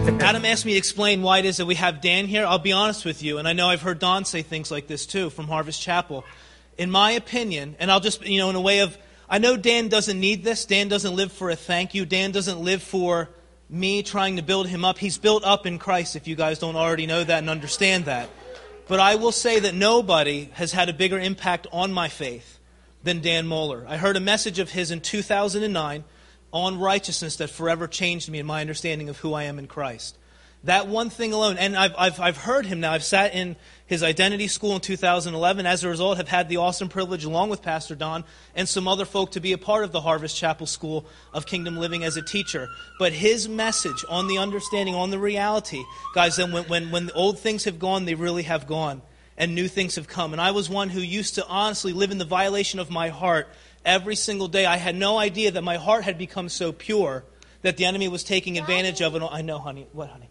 Adam asked me to explain why it is that we have Dan here. I'll be honest with you, and I know I've heard Don say things like this too from Harvest Chapel. In my opinion, and I'll just, in a way of, I know Dan doesn't need this. Dan doesn't live for a thank you. Dan doesn't live for me trying to build him up. He's built up in Christ, if you guys don't already know that and understand that. But I will say that nobody has had a bigger impact on my faith than Dan Mohler. I heard a message of his in 2009 on righteousness that forever changed me in my understanding of who I am in Christ. That one thing alone, and I've heard him now. I've sat in his identity school in 2011. As a result, have had the awesome privilege, along with Pastor Don and some other folk, to be a part of the Harvest Chapel School of Kingdom Living as a teacher. But his message on the understanding, on the reality, guys, that when old things have gone, they really have gone, and new things have come. And I was one who used to honestly live in the violation of my heart every single day. I had no idea that my heart had become so pure that the enemy was taking advantage of it. I know, honey. What, honey?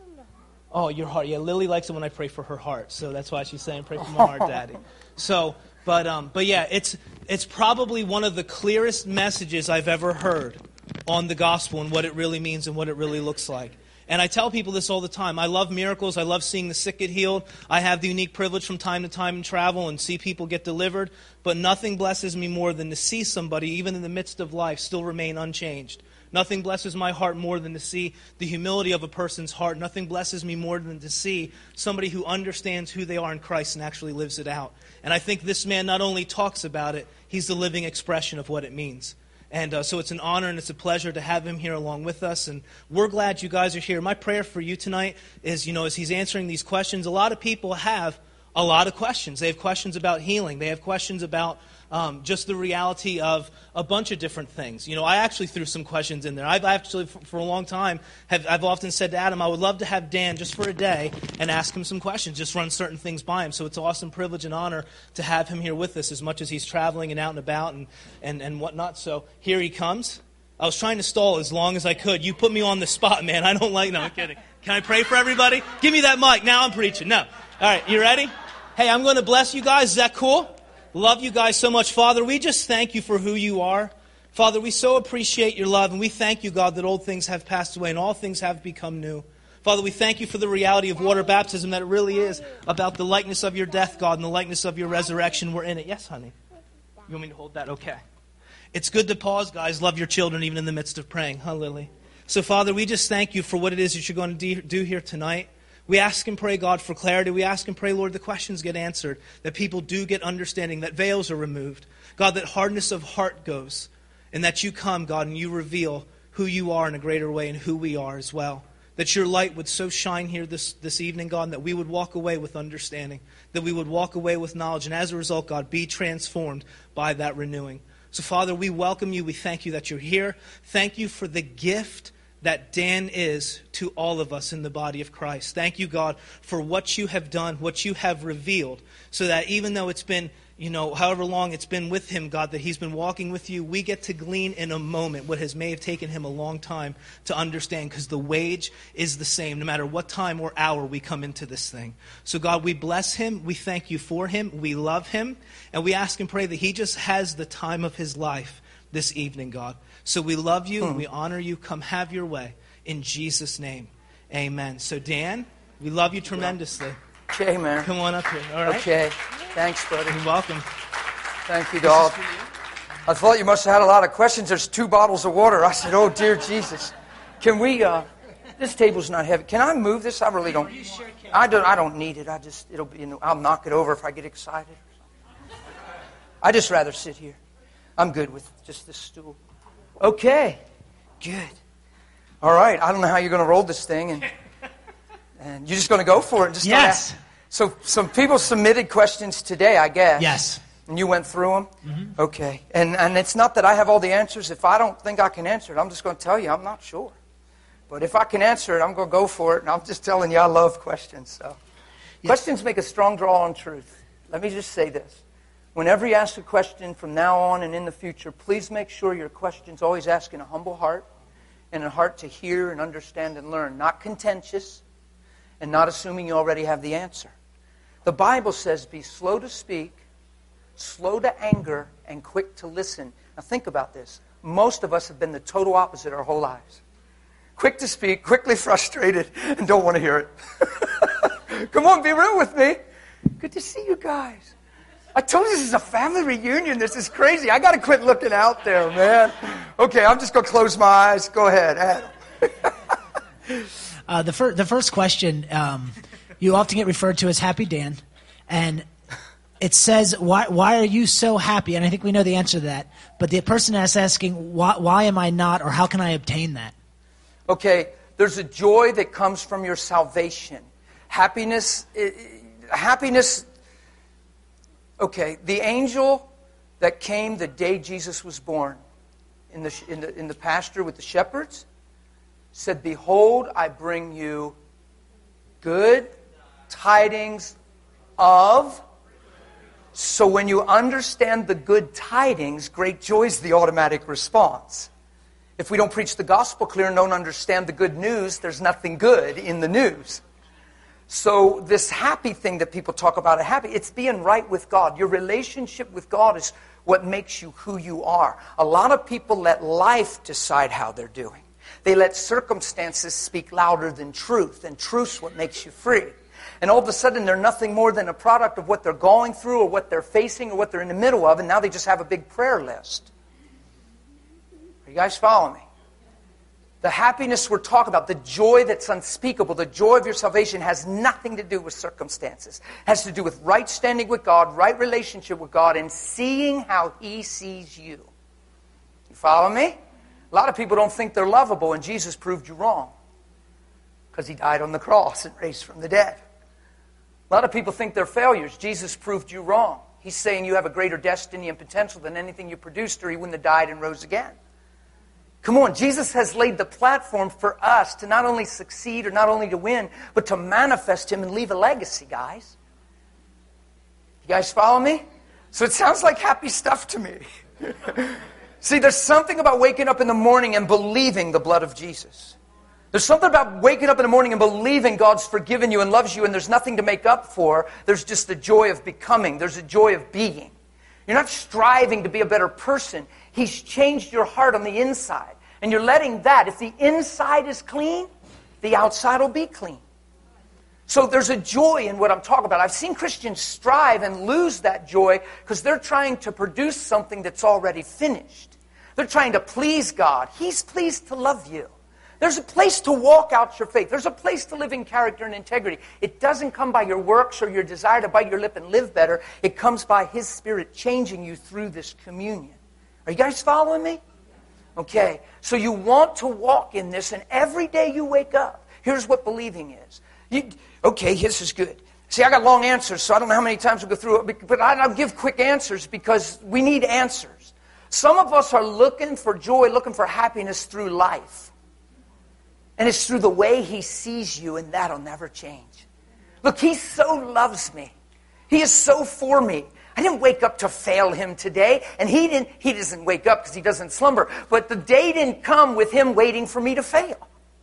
Oh, your heart. Yeah, Lily likes it when I pray for her heart. So that's why she's saying, pray for my heart, Daddy. So, but yeah, it's probably one of the clearest messages I've ever heard on the gospel and what it really means and what it really looks like. And I tell people this all the time. I love miracles. I love seeing the sick get healed. I have the unique privilege from time to time to travel and see people get delivered. But nothing blesses me more than to see somebody, even in the midst of life, still remain unchanged. Nothing blesses my heart more than to see the humility of a person's heart. Nothing blesses me more than to see somebody who understands who they are in Christ and actually lives it out. And I think this man not only talks about it, he's the living expression of what it means. And so it's an honor and it's a pleasure to have him here along with us. And we're glad you guys are here. My prayer for you tonight is, as he's answering these questions, a lot of people have a lot of questions. They have questions about healing. They have questions about just the reality of a bunch of different things. I actually threw some questions in there. I've actually, for a long time, I've often said to Adam, I would love to have Dan just for a day and ask him some questions, just run certain things by him. So it's an awesome privilege and honor to have him here with us as much as he's traveling and out and about and whatnot. So here he comes. I was trying to stall as long as I could. You put me on the spot, man. No, I'm kidding. Can I pray for everybody? Give me that mic. Now I'm preaching. No. All right, you ready? Hey, I'm going to bless you guys. Is that cool? Love you guys so much. Father, we just thank you for who you are. Father, we so appreciate your love, and we thank you, God, that old things have passed away and all things have become new. Father, we thank you for the reality of water baptism, that it really is about the likeness of your death, God, and the likeness of your resurrection. We're in it. Yes, honey? You want me to hold that? Okay. It's good to pause, guys. Love your children even in the midst of praying. Huh, Lily? So, Father, we just thank you for what it is that you're going to do here tonight. We ask and pray, God, for clarity. We ask and pray, Lord, the questions get answered, that people do get understanding, that veils are removed. God, that hardness of heart goes, and that you come, God, and you reveal who you are in a greater way and who we are as well. That your light would so shine here this evening, God, that we would walk away with understanding, that we would walk away with knowledge, and as a result, God, be transformed by that renewing. So, Father, we welcome you. We thank you that you're here. Thank you for the gift that Dan is to all of us in the body of Christ. Thank you, God, for what you have done, what you have revealed, so that even though it's been, however long it's been with him, God, that he's been walking with you, we get to glean in a moment what may have taken him a long time to understand, because the wage is the same no matter what time or hour we come into this thing. So, God, we bless him. We thank you for him. We love him. And we ask and pray that he just has the time of his life this evening, God. So we love you and we honor you. Come have your way. In Jesus' name, amen. So Dan, we love you tremendously. Okay, man. Come on up here. All right. Okay. Thanks, buddy. You're welcome. Thank you, dog. I thought you must have had a lot of questions. There's 2 bottles of water. I said, oh, dear Jesus. Can we, this table's not heavy. Can I move this? I really don't. I don't need it. It'll be, I'll knock it over if I get excited. I just rather sit here. I'm good with just this stool. Okay, good. All right, I don't know how you're going to roll this thing, and you're just going to go for it. And just yes. So some people submitted questions today, I guess. Yes. And you went through them? Mm-hmm. Okay. And it's not that I have all the answers. If I don't think I can answer it, I'm just going to tell you I'm not sure. But if I can answer it, I'm going to go for it, and I'm just telling you I love questions. So, yes. Questions make a strong draw on truth. Let me just say this. Whenever you ask a question from now on and in the future, please make sure your question's always asked in a humble heart and a heart to hear and understand and learn. Not contentious and not assuming you already have the answer. The Bible says, be slow to speak, slow to anger, and quick to listen. Now think about this. Most of us have been the total opposite our whole lives. quick to speak, quickly frustrated, and don't want to hear it. Come on, be real with me. Good to see you guys. I told you this is a family reunion. This is crazy. I got to quit looking out there, man. Okay, I'm just going to close my eyes. Go ahead, Adam. The first question, you often get referred to as Happy Dan, and it says, why are you so happy? And I think we know the answer to that. But the person is asking, why am I not, or how can I obtain that? Okay, there's a joy that comes from your salvation. Happiness. Okay, the angel that came the day Jesus was born in the pasture with the shepherds said, "Behold, I bring you good tidings of." So when you understand the good tidings, great joy is the automatic response. If we don't preach the gospel clear and don't understand the good news, there's nothing good in the news. So this happy thing that people talk about, it's being right with God. Your relationship with God is what makes you who you are. A lot of people let life decide how they're doing. They let circumstances speak louder than truth, and truth's what makes you free. And all of a sudden, they're nothing more than a product of what they're going through or what they're facing or what they're in the middle of, and now they just have a big prayer list. Are you guys following me? The happiness we're talking about, the joy that's unspeakable, the joy of your salvation has nothing to do with circumstances. It has to do with right standing with God, right relationship with God, and seeing how He sees you. You follow me? A lot of people don't think they're lovable, and Jesus proved you wrong because He died on the cross and raised from the dead. A lot of people think they're failures. Jesus proved you wrong. He's saying you have a greater destiny and potential than anything you produced, or He wouldn't have died and rose again. Come on, Jesus has laid the platform for us to not only succeed or not only to win, but to manifest Him and leave a legacy, guys. You guys follow me? So it sounds like happy stuff to me. See, there's something about waking up in the morning and believing the blood of Jesus. There's something about waking up in the morning and believing God's forgiven you and loves you, and there's nothing to make up for. There's just the joy of becoming. There's a joy of being. You're not striving to be a better person. He's changed your heart on the inside. And you're letting that, if the inside is clean, the outside will be clean. So there's a joy in what I'm talking about. I've seen Christians strive and lose that joy because they're trying to produce something that's already finished. They're trying to please God. He's pleased to love you. There's a place to walk out your faith. There's a place to live in character and integrity. It doesn't come by your works or your desire to bite your lip and live better. It comes by His Spirit changing you through this communion. Are you guys following me? Okay, so you want to walk in this, and every day you wake up, here's what believing is. Okay, this is good. See, I got long answers, so I don't know how many times we'll go through it, but I'll give quick answers because we need answers. Some of us are looking for joy, looking for happiness through life. And it's through the way He sees you, and that'll never change. Look, He so loves me. He is so for me. I didn't wake up to fail Him today, and He doesn't wake up because He doesn't slumber. But the day didn't come with Him waiting for me to fail.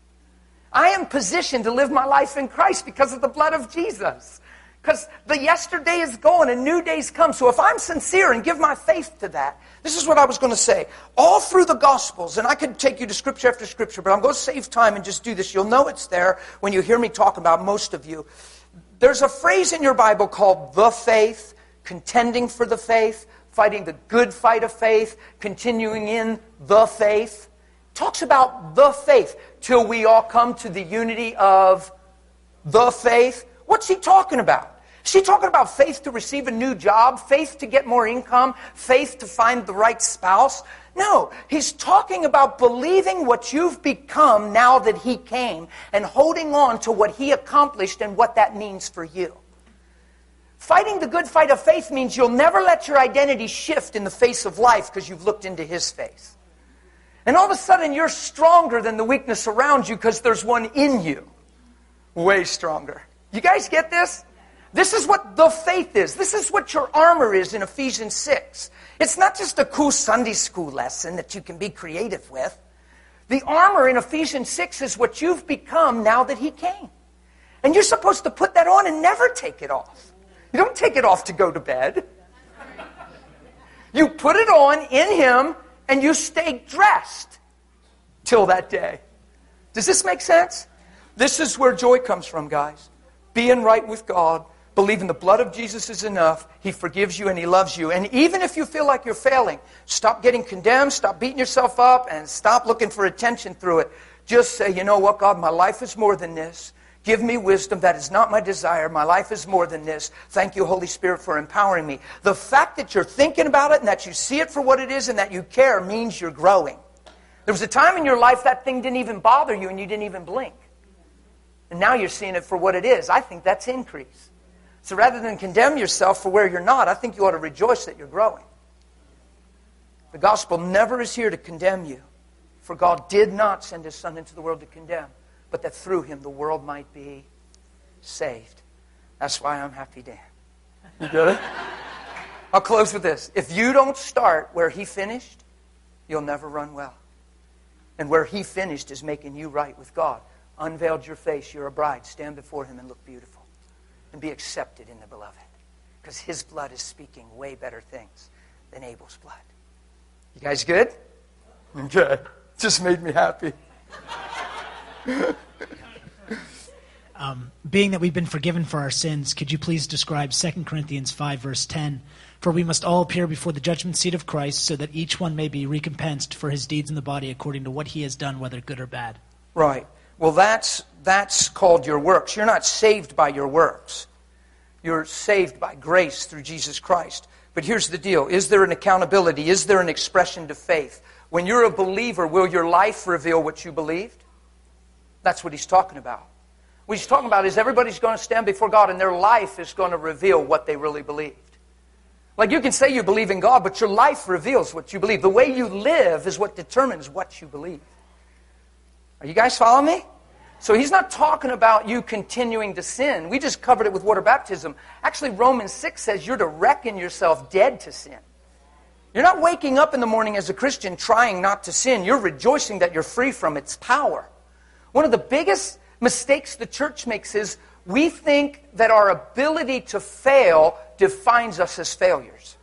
I am positioned to live my life in Christ because of the blood of Jesus. Because the yesterday is gone and new days come. So if I'm sincere and give my faith to that, this is what I was going to say. All through the Gospels, and I could take you to Scripture after Scripture, but I'm going to save time and just do this. You'll know it's there when you hear me talk about most of you. There's a phrase in your Bible called the faith, contending for the faith, fighting the good fight of faith, continuing in the faith. Talks about the faith till we all come to the unity of the faith. What's he talking about? Is he talking about faith to receive a new job, faith to get more income, faith to find the right spouse? No, he's talking about believing what you've become now that He came and holding on to what He accomplished and what that means for you. Fighting the good fight of faith means you'll never let your identity shift in the face of life because you've looked into His face. And all of a sudden you're stronger than the weakness around you because there's one in you. Way stronger. You guys get this? This is what the faith is. This is what your armor is in Ephesians 6. It's not just a cool Sunday school lesson that you can be creative with. The armor in Ephesians 6 is what you've become now that He came. And you're supposed to put that on and never take it off. You don't take it off to go to bed. You put it on in Him and you stay dressed till that day. Does this make sense? This is where joy comes from, guys. Being right with God, believing the blood of Jesus is enough. He forgives you and He loves you. And even if you feel like you're failing, stop getting condemned, stop beating yourself up, and stop looking for attention through it. Just say, you know what, God, my life is more than this. Give me wisdom. That is not my desire. My life is more than this. Thank you, Holy Spirit, for empowering me. The fact that you're thinking about it and that you see it for what it is and that you care means you're growing. There was a time in your life that thing didn't even bother you and you didn't even blink. And now you're seeing it for what it is. I think that's increase. So rather than condemn yourself for where you're not, I think you ought to rejoice that you're growing. The gospel never is here to condemn you. For God did not send His Son into the world to condemn, but that through Him the world might be saved. That's why I'm happy, Dan. You get it? I'll close with this. If you don't start where He finished, you'll never run well. And where He finished is making you right with God. Unveiled your face, you're a bride. Stand before Him and look beautiful. And be accepted in the beloved. Because His blood is speaking way better things than Abel's blood. You guys good? Okay. Just made me happy. Being that we've been forgiven for our sins, could you please describe 2 Corinthians 5, verse 10? For we must all appear before the judgment seat of Christ, so that each one may be recompensed for his deeds in the body according to what he has done, whether good or bad. Right. Well, that's called your works. You're not saved by your works. You're saved by grace through Jesus Christ. But here's the deal. Is there an accountability? Is there an expression to faith? When you're a believer, will your life reveal what you believed? That's what he's talking about. What he's talking about is everybody's going to stand before God and their life is going to reveal what they really believed. Like you can say you believe in God, but your life reveals what you believe. The way you live is what determines what you believe. Are you guys following me? So he's not talking about you continuing to sin. We just covered it with water baptism. Actually, Romans 6 says you're to reckon yourself dead to sin. You're not waking up in the morning as a Christian trying not to sin. You're rejoicing that you're free from its power. One of the biggest mistakes the church makes is we think that our ability to fail defines us as failures.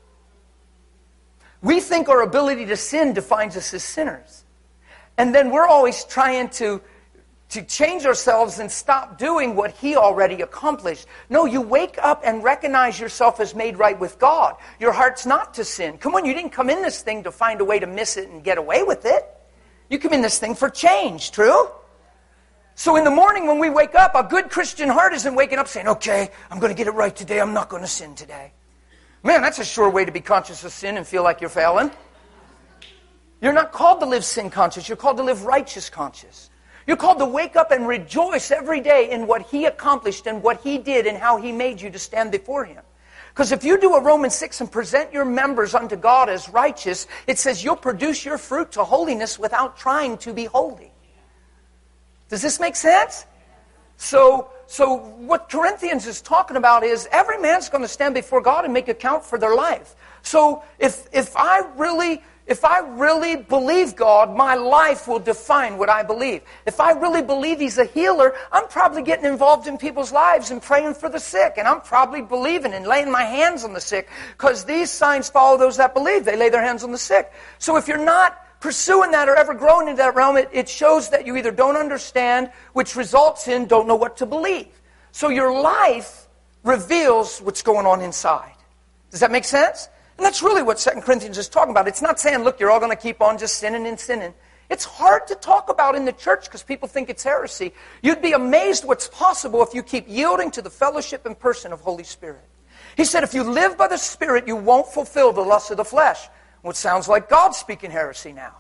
We think our ability to sin defines us as sinners. And then we're always trying to change ourselves and stop doing what He already accomplished. No, you wake up and recognize yourself as made right with God. Your heart's not to sin. Come on, you didn't come in this thing to find a way to miss it and get away with it. You come in this thing for change, true? So in the morning when we wake up, a good Christian heart isn't waking up saying, okay, I'm going to get it right today. I'm not going to sin today. Man, that's a sure way to be conscious of sin and feel like you're failing. You're not called to live sin conscious. You're called to live righteous conscious. You're called to wake up and rejoice every day in what He accomplished and what He did and how He made you to stand before Him. Because if you do a Romans 6 and present your members unto God as righteous, it says you'll produce your fruit to holiness without trying to be holy. Does this make sense? So what Corinthians is talking about is every man's going to stand before God and make account for their life. So if I really believe God, my life will define what I believe. If I really believe He's a healer, I'm probably getting involved in people's lives and praying for the sick. And I'm probably believing and laying my hands on the sick because these signs follow those that believe. They lay their hands on the sick. So if you're not pursuing that or ever growing into that realm, it shows that you either don't understand, which results in don't know what to believe. So your life reveals what's going on inside. Does that make sense? And that's really what 2 Corinthians is talking about. It's not saying, look, you're all going to keep on just sinning and sinning. It's hard to talk about in the church because people think it's heresy. You'd be amazed what's possible if you keep yielding to the fellowship and person of Holy Spirit. He said, if you live by the Spirit, you won't fulfill the lust of the flesh. Well, it sounds like God's speaking heresy now.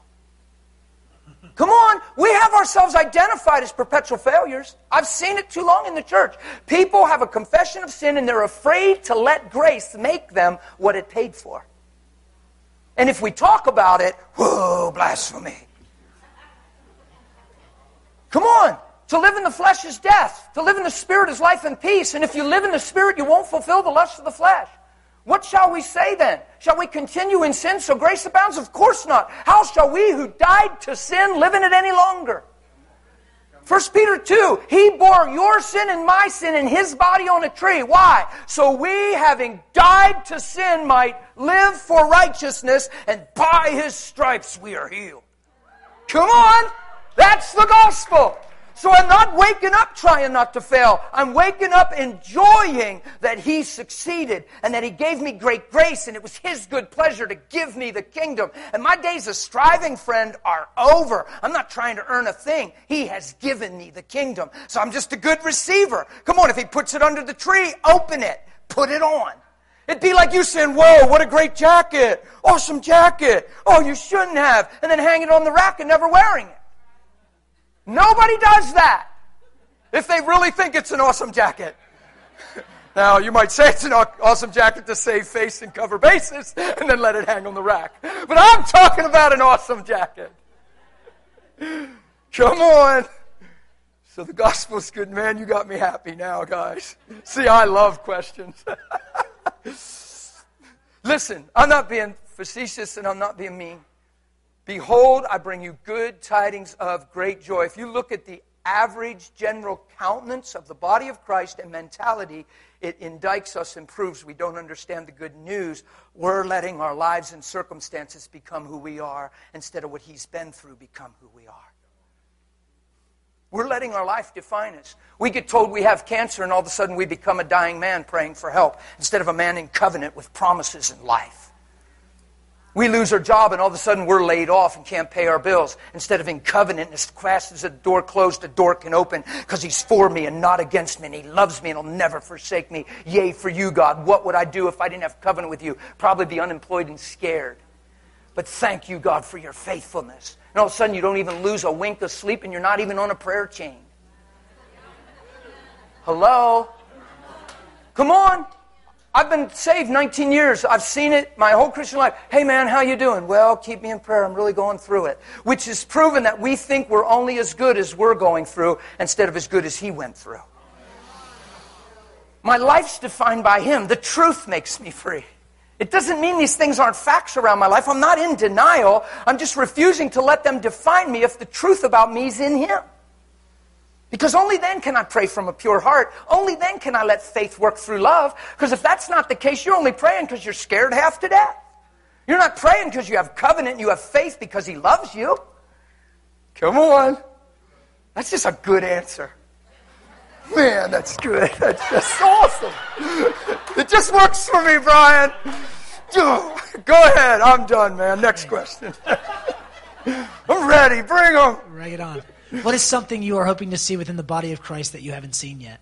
Come on, we have ourselves identified as perpetual failures. I've seen it too long in the church. People have a confession of sin and they're afraid to let grace make them what it paid for. And if we talk about it, whoa, blasphemy. Come on, to live in the flesh is death. To live in the Spirit is life and peace. And if you live in the Spirit, you won't fulfill the lust of the flesh. What shall we say then? Shall we continue in sin so grace abounds? Of course not. How shall we who died to sin live in it any longer? 1 Peter 2, He bore your sin and my sin in His body on a tree. Why? So we, having died to sin, might live for righteousness, and by His stripes we are healed. Come on! That's the gospel. So I'm not waking up trying not to fail. I'm waking up enjoying that He succeeded and that He gave me great grace and it was His good pleasure to give me the kingdom. And my days of striving, friend, are over. I'm not trying to earn a thing. He has given me the kingdom. So I'm just a good receiver. Come on, if He puts it under the tree, open it. Put it on. It'd be like you saying, whoa, what a great jacket. Awesome jacket. Oh, you shouldn't have. And then hang it on the rack and never wearing it. Nobody does that if they really think it's an awesome jacket. Now, you might say it's an awesome jacket to save face and cover bases and then let it hang on the rack. But I'm talking about an awesome jacket. Come on. So the gospel's good, man. You got me happy now, guys. See, I love questions. Listen, I'm not being facetious and I'm not being mean. Behold, I bring you good tidings of great joy. If you look at the average general countenance of the body of Christ and mentality, it indicts us and proves we don't understand the good news. We're letting our lives and circumstances become who we are instead of what He's been through become who we are. We're letting our life define us. We get told we have cancer and all of a sudden we become a dying man praying for help instead of a man in covenant with promises in life. We lose our job and all of a sudden we're laid off and can't pay our bills. Instead of in covenant, as fast as the door closed, the door can open because He's for me and not against me. And He loves me and He'll never forsake me. Yea, for you, God. What would I do if I didn't have covenant with you? Probably be unemployed and scared. But thank you, God, for your faithfulness. And all of a sudden you don't even lose a wink of sleep and you're not even on a prayer chain. Hello? Come on. I've been saved 19 years. I've seen it my whole Christian life. Hey man, how you doing? Well, keep me in prayer. I'm really going through it. Which is proven that we think we're only as good as we're going through instead of as good as He went through. My life's defined by Him. The truth makes me free. It doesn't mean these things aren't facts around my life. I'm not in denial. I'm just refusing to let them define me if the truth about me is in Him. Because only then can I pray from a pure heart. Only then can I let faith work through love. Because if that's not the case, you're only praying because you're scared half to death. You're not praying because you have covenant and you have faith because He loves you. Come on. That's just a good answer. Man, that's good. That's just awesome. It just works for me, Brian. Go ahead. I'm done, man. Next question. I'm ready. Bring them. Bring it on. What is something you are hoping to see within the body of Christ that you haven't seen yet?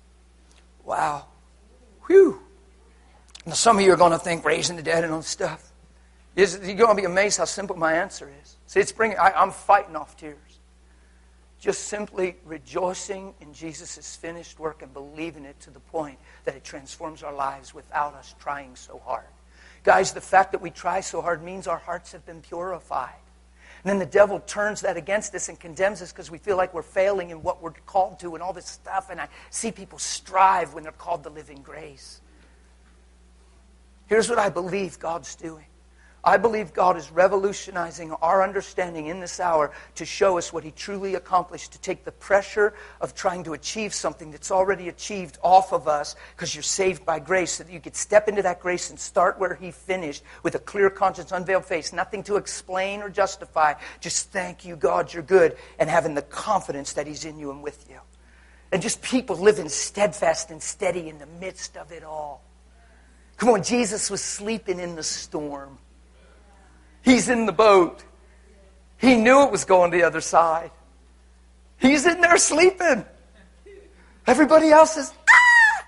Wow. Whew. Now, some of you are going to think raising the dead and all this stuff. You're going to be amazed how simple my answer is. See, I'm fighting off tears. Just simply rejoicing in Jesus' finished work and believing it to the point that it transforms our lives without us trying so hard. Guys, the fact that we try so hard means our hearts have been purified. And then the devil turns that against us and condemns us because we feel like we're failing in what we're called to and all this stuff. And I see people strive when they're called to live in grace. Here's what I believe God's doing. I believe God is revolutionizing our understanding in this hour to show us what He truly accomplished, to take the pressure of trying to achieve something that's already achieved off of us because you're saved by grace, so that you could step into that grace and start where He finished with a clear conscience, unveiled face, nothing to explain or justify. Just thank you, God, you're good, and having the confidence that He's in you and with you. And just people living steadfast and steady in the midst of it all. Come on, Jesus was sleeping in the storm. He's in the boat. He knew it was going the other side. He's in there sleeping. Everybody else is, ah!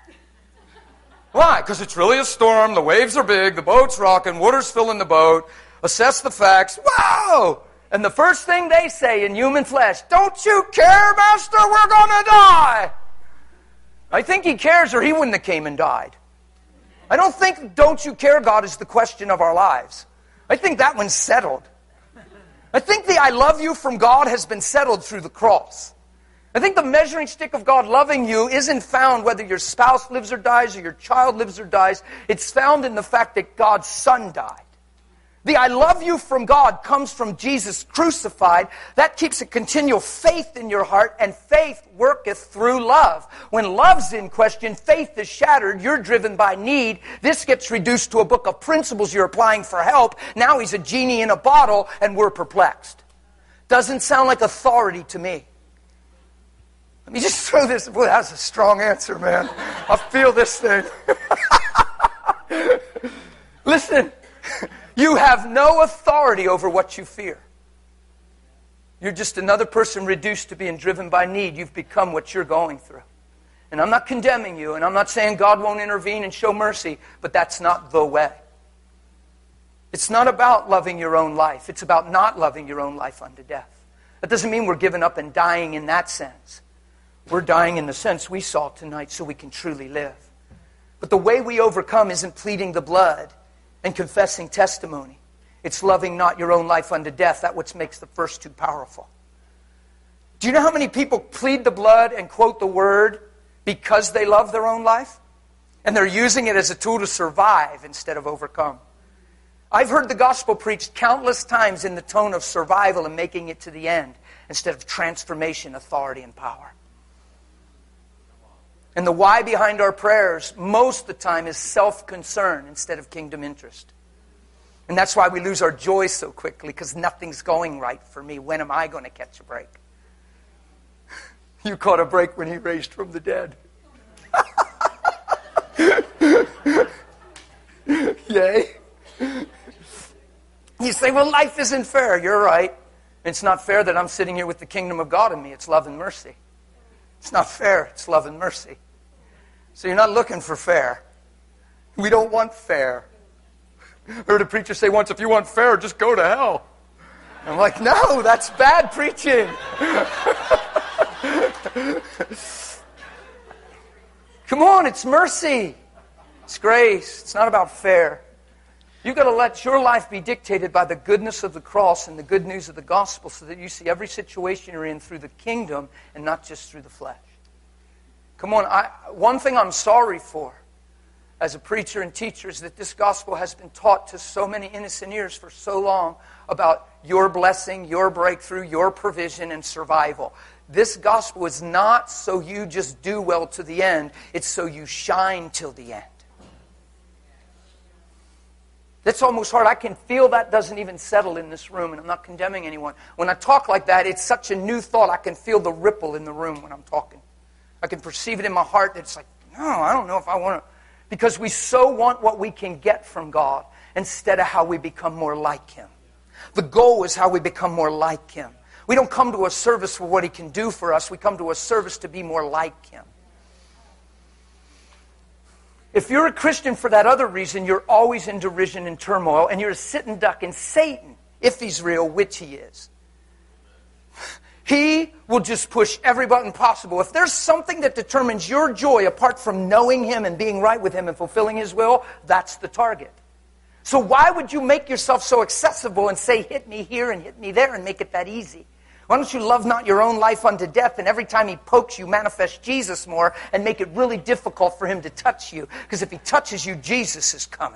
Why? Because it's really a storm. The waves are big. The boat's rocking. Water's filling the boat. Assess the facts. Wow! And the first thing they say in human flesh, don't you care, Master? We're going to die. I think He cares or He wouldn't have came and died. I don't think don't you care, God, is the question of our lives. I think that one's settled. I think the I love you from God has been settled through the cross. I think the measuring stick of God loving you isn't found whether your spouse lives or dies or your child lives or dies. It's found in the fact that God's Son died. The I love you from God comes from Jesus crucified. That keeps a continual faith in your heart, and faith worketh through love. When love's in question, faith is shattered. You're driven by need. This gets reduced to a book of principles. You're applying for help. Now He's a genie in a bottle, and we're perplexed. Doesn't sound like authority to me. Let me just throw this. Boy, that's a strong answer, man. I feel this thing. Listen, you have no authority over what you fear. You're just another person reduced to being driven by need. You've become what you're going through. And I'm not condemning you, and I'm not saying God won't intervene and show mercy, but that's not the way. It's not about loving your own life. It's about not loving your own life unto death. That doesn't mean we're giving up and dying in that sense. We're dying in the sense we saw tonight so we can truly live. But the way we overcome isn't pleading the blood and confessing testimony. It's loving not your own life unto death. That's what makes the first two powerful. Do you know how many people plead the blood and quote the word because they love their own life? And they're using it as a tool to survive instead of overcome. I've heard the gospel preached countless times in the tone of survival and making it to the end instead of transformation, authority, and power. And the why behind our prayers most of the time is self-concern instead of kingdom interest. And that's why we lose our joy so quickly, because nothing's going right for me. When am I going to catch a break? You caught a break when He raised from the dead. Yay. You say, well, life isn't fair. You're right. It's not fair that I'm sitting here with the kingdom of God in me. It's love and mercy. It's not fair. It's love and mercy. So you're not looking for fair. We don't want fair. I heard a preacher say once, if you want fair, just go to hell. I'm like, no, that's bad preaching. Come on, it's mercy. It's grace. It's not about fair. You've got to let your life be dictated by the goodness of the cross and the good news of the gospel so that you see every situation you're in through the kingdom and not just through the flesh. Come on, one thing I'm sorry for as a preacher and teacher is that this gospel has been taught to so many innocent ears for so long about your blessing, your breakthrough, your provision, and survival. This gospel is not so you just do well to the end. It's so you shine till the end. That's almost hard. I can feel that doesn't even settle in this room, and I'm not condemning anyone. When I talk like that, it's such a new thought. I can feel the ripple in the room when I'm talking. I can perceive it in my heart that it's like, no, I don't know if I want to. Because we so want what we can get from God instead of how we become more like Him. The goal is how we become more like Him. We don't come to a service for what He can do for us. We come to a service to be more like Him. If you're a Christian for that other reason, you're always in derision and turmoil, and you're a sitting duck. And Satan, if he's real, which he is, he will just push every button possible. If there's something that determines your joy apart from knowing Him and being right with Him and fulfilling His will, that's the target. So why would you make yourself so accessible and say, hit me here and hit me there and make it that easy? Why don't you love not your own life unto death, and every time He pokes you, manifest Jesus more and make it really difficult for Him to touch you? Because if He touches you, Jesus is coming.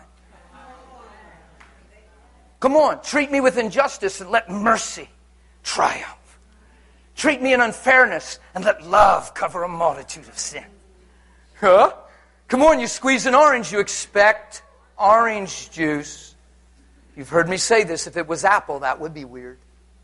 Come on, treat me with injustice and let mercy triumph. Treat me in unfairness and let love cover a multitude of sin. Huh? Come on, you squeeze an orange, you expect orange juice. You've heard me say this. If it was apple, that would be weird.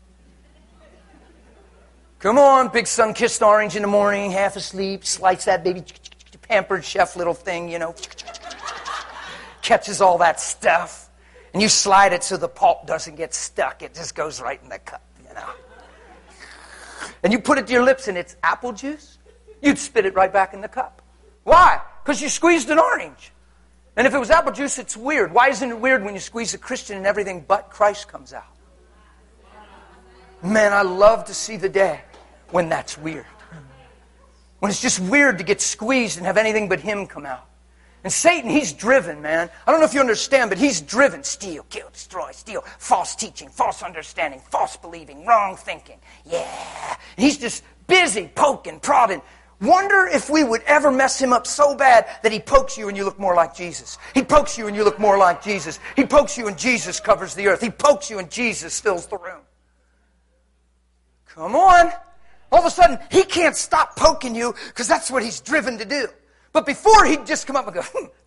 Come on, big sun-kissed orange in the morning, half asleep, slice that baby, pampered chef little thing, you know, catches all that stuff, and you slide it so the pulp doesn't get stuck. It just goes right in the cup, you know. And you put it to your lips and it's apple juice, you'd spit it right back in the cup. Why? Because you squeezed an orange. And if it was apple juice, it's weird. Why isn't it weird when you squeeze a Christian and everything but Christ comes out? Man, I love to see the day when that's weird. When it's just weird to get squeezed and have anything but Him come out. And Satan, he's driven, man. I don't know if you understand, but he's driven. Steal, kill, destroy, steal. False teaching, false understanding, false believing, wrong thinking. Yeah. And he's just busy poking, prodding. Wonder if we would ever mess him up so bad that he pokes you and you look more like Jesus. He pokes you and you look more like Jesus. He pokes you and Jesus covers the earth. He pokes you and Jesus fills the room. Come on. All of a sudden, he can't stop poking you because that's what he's driven to do. But before, he'd just come up and go,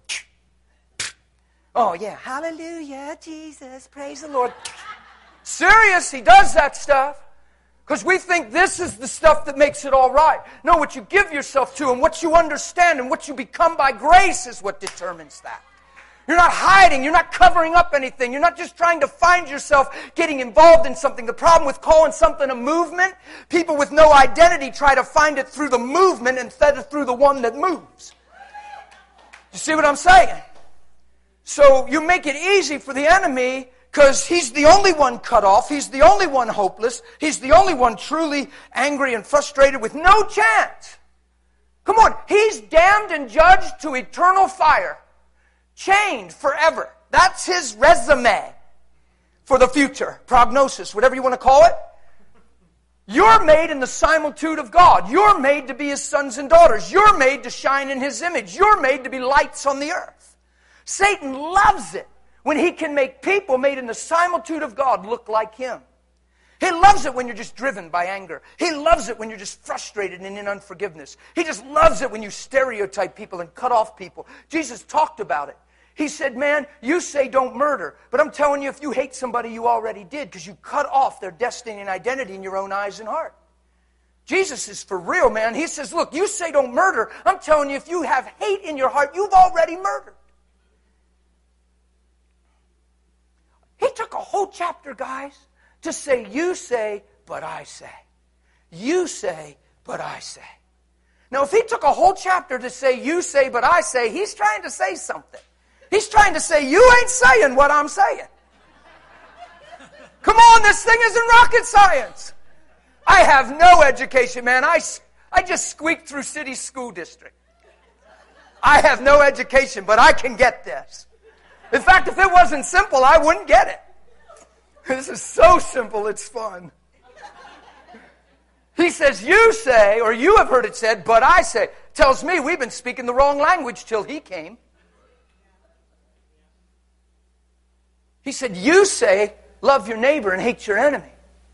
oh yeah, hallelujah, Jesus, praise the Lord. Serious, he does that stuff. Because we think this is the stuff that makes it all right. No, what you give yourself to and what you understand and what you become by grace is what determines that. You're not hiding. You're not covering up anything. You're not just trying to find yourself getting involved in something. The problem with calling something a movement, people with no identity try to find it through the movement instead of through the one that moves. You see what I'm saying? So you make it easy for the enemy because he's the only one cut off. He's the only one hopeless. He's the only one truly angry and frustrated with no chance. Come on. He's damned and judged to eternal fire. Chained forever. That's his resume for the future. Prognosis, whatever you want to call it. You're made in the similitude of God. You're made to be His sons and daughters. You're made to shine in His image. You're made to be lights on the earth. Satan loves it when he can make people made in the similitude of God look like him. He loves it when you're just driven by anger. He loves it when you're just frustrated and in unforgiveness. He just loves it when you stereotype people and cut off people. Jesus talked about it. He said, man, you say don't murder. But I'm telling you, if you hate somebody, you already did because you cut off their destiny and identity in your own eyes and heart. Jesus is for real, man. He says, look, you say don't murder. I'm telling you, if you have hate in your heart, you've already murdered. He took a whole chapter, guys, to say, you say, but I say. You say, but I say. Now, if he took a whole chapter to say, you say, but I say, he's trying to say something. He's trying to say, you ain't saying what I'm saying. Come on, this thing isn't rocket science. I have no education, man. I just squeaked through city school district. I have no education, but I can get this. In fact, if it wasn't simple, I wouldn't get it. This is so simple, it's fun. He says, you say, or you have heard it said, but I say. Tells me we've been speaking the wrong language till he came. He said, you say, love your neighbor and hate your enemy.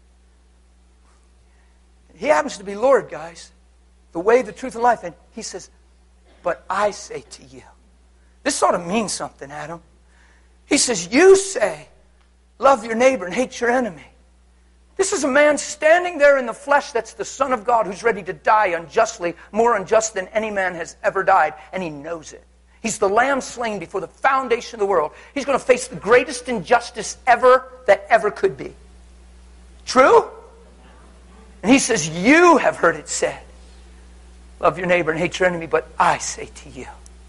He happens to be Lord, guys. The way, the truth, and life. And he says, but I say to you. This sort of means something, Adam. He says, you say, love your neighbor and hate your enemy. This is a man standing there in the flesh that's the Son of God who's ready to die unjustly, more unjust than any man has ever died, and he knows it. He's the lamb slain before the foundation of the world. He's going to face the greatest injustice ever that ever could be. True? And he says, you have heard it said, love your neighbor and hate your enemy, but I say to you,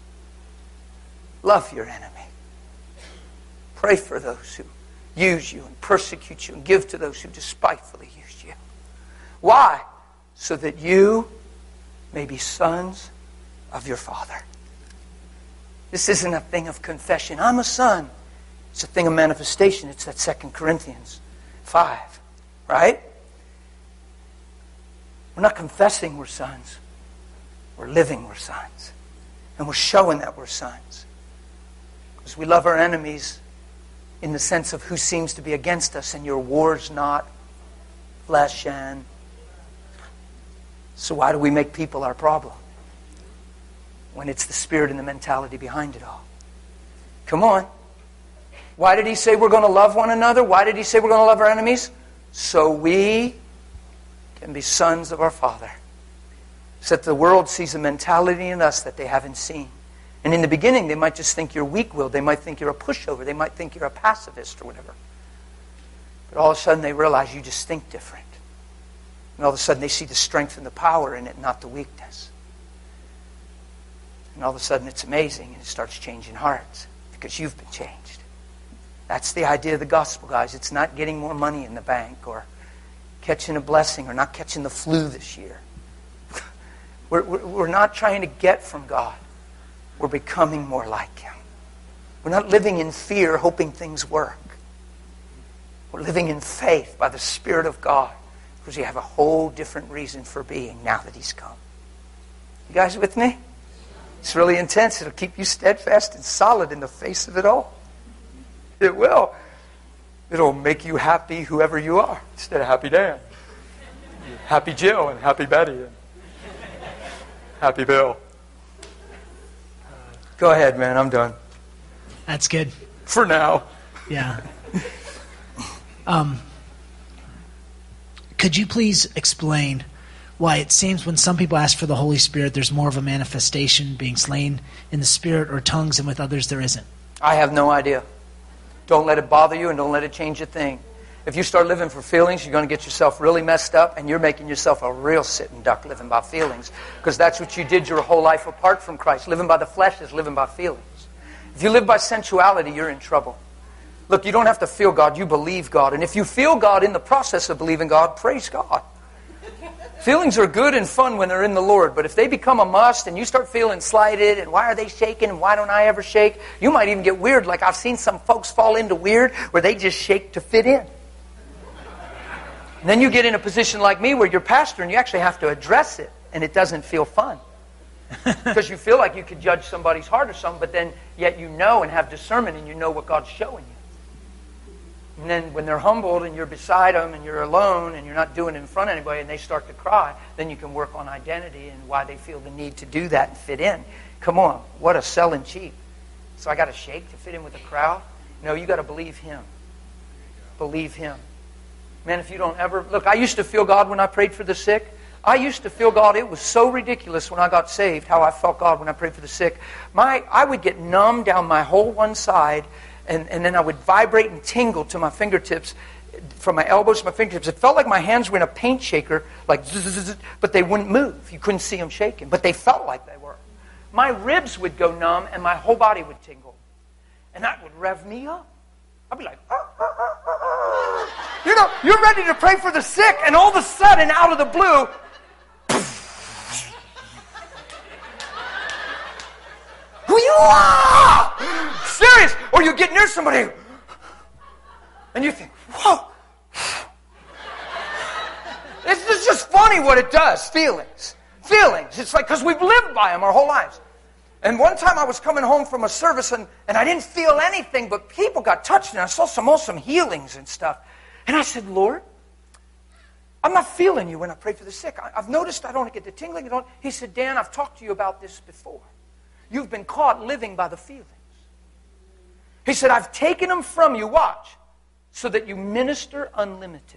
love your enemy. Pray for those who use you and persecute you and give to those who despitefully use you. Why? So that you may be sons of your Father. This isn't a thing of confession. I'm a son. It's a thing of manifestation. It's that 2 Corinthians 5. Right? We're not confessing we're sons. We're living we're sons. And we're showing that we're sons. Because we love our enemies in the sense of who seems to be against us, and your war's not flesh and... So why do we make people our problem? When it's the spirit and the mentality behind it all. Come on. Why did he say we're going to love one another? Why did he say we're going to love our enemies? So we can be sons of our Father. So that the world sees a mentality in us that they haven't seen. And in the beginning, they might just think you're weak-willed. They might think you're a pushover. They might think you're a pacifist or whatever. But all of a sudden, they realize you just think different. And all of a sudden, they see the strength and the power in it, not the weakness. And all of a sudden, it's amazing, and it starts changing hearts because you've been changed. That's the idea of the gospel, guys. It's not getting more money in the bank or catching a blessing or not catching the flu this year. We're not trying to get from God. We're becoming more like Him. We're not living in fear, hoping things work. We're living in faith by the Spirit of God because we have a whole different reason for being now that He's come. You guys with me? It's really intense. It'll keep you steadfast and solid in the face of it all. It will. It'll make you happy whoever you are instead of Happy Dan. Happy Jill and Happy Betty and Happy Bill. Go ahead, man. I'm done. That's good. For now. Yeah. Could you please explain why it seems when some people ask for the Holy Spirit, there's more of a manifestation being slain in the Spirit or tongues, and with others there isn't? I have no idea. Don't let it bother you and don't let it change a thing. If you start living for feelings, you're going to get yourself really messed up, and you're making yourself a real sitting duck living by feelings, because that's what you did your whole life apart from Christ. Living by the flesh is living by feelings. If you live by sensuality, you're in trouble. Look, you don't have to feel God, you believe God. And if you feel God in the process of believing God, praise God. Feelings are good and fun when they're in the Lord, but if they become a must and you start feeling slighted and why are they shaking and why don't I ever shake, you might even get weird, like I've seen some folks fall into weird where they just shake to fit in. And then you get in a position like me where you're pastor and you actually have to address it and it doesn't feel fun. Because you feel like you could judge somebody's heart or something, but then yet you know and have discernment and you know what God's showing you. And then when they're humbled and you're beside them and you're alone and you're not doing it in front of anybody and they start to cry, then you can work on identity and why they feel the need to do that and fit in. Come on, what a selling cheap. So I got to shake to fit in with the crowd? No, you got to believe Him. Believe Him. Man, if you don't ever... Look, I used to feel God when I prayed for the sick. I used to feel God. It was so ridiculous when I got saved how I felt God when I prayed for the sick. I would get numb down my whole one side, and then I would vibrate and tingle to my fingertips, from my elbows to my fingertips. It felt like my hands were in a paint shaker, like zzz, but they wouldn't move. You couldn't see them shaking, but they felt like they were. My ribs would go numb, and my whole body would tingle. And that would rev me up. I'd be like, You know, you're ready to pray for the sick, and all of a sudden, out of the blue, who you are? Serious. Or you get near somebody, and you think, whoa. It's just funny what it does, feelings. Feelings. It's like, because we've lived by them our whole lives. And one time I was coming home from a service, and I didn't feel anything, but people got touched, and I saw some awesome healings and stuff. And I said, Lord, I'm not feeling you when I pray for the sick. I've noticed I don't get the tingling. He said, Dan, I've talked to you about this before. You've been caught living by the feelings. He said, I've taken them from you, watch, so that you minister unlimited.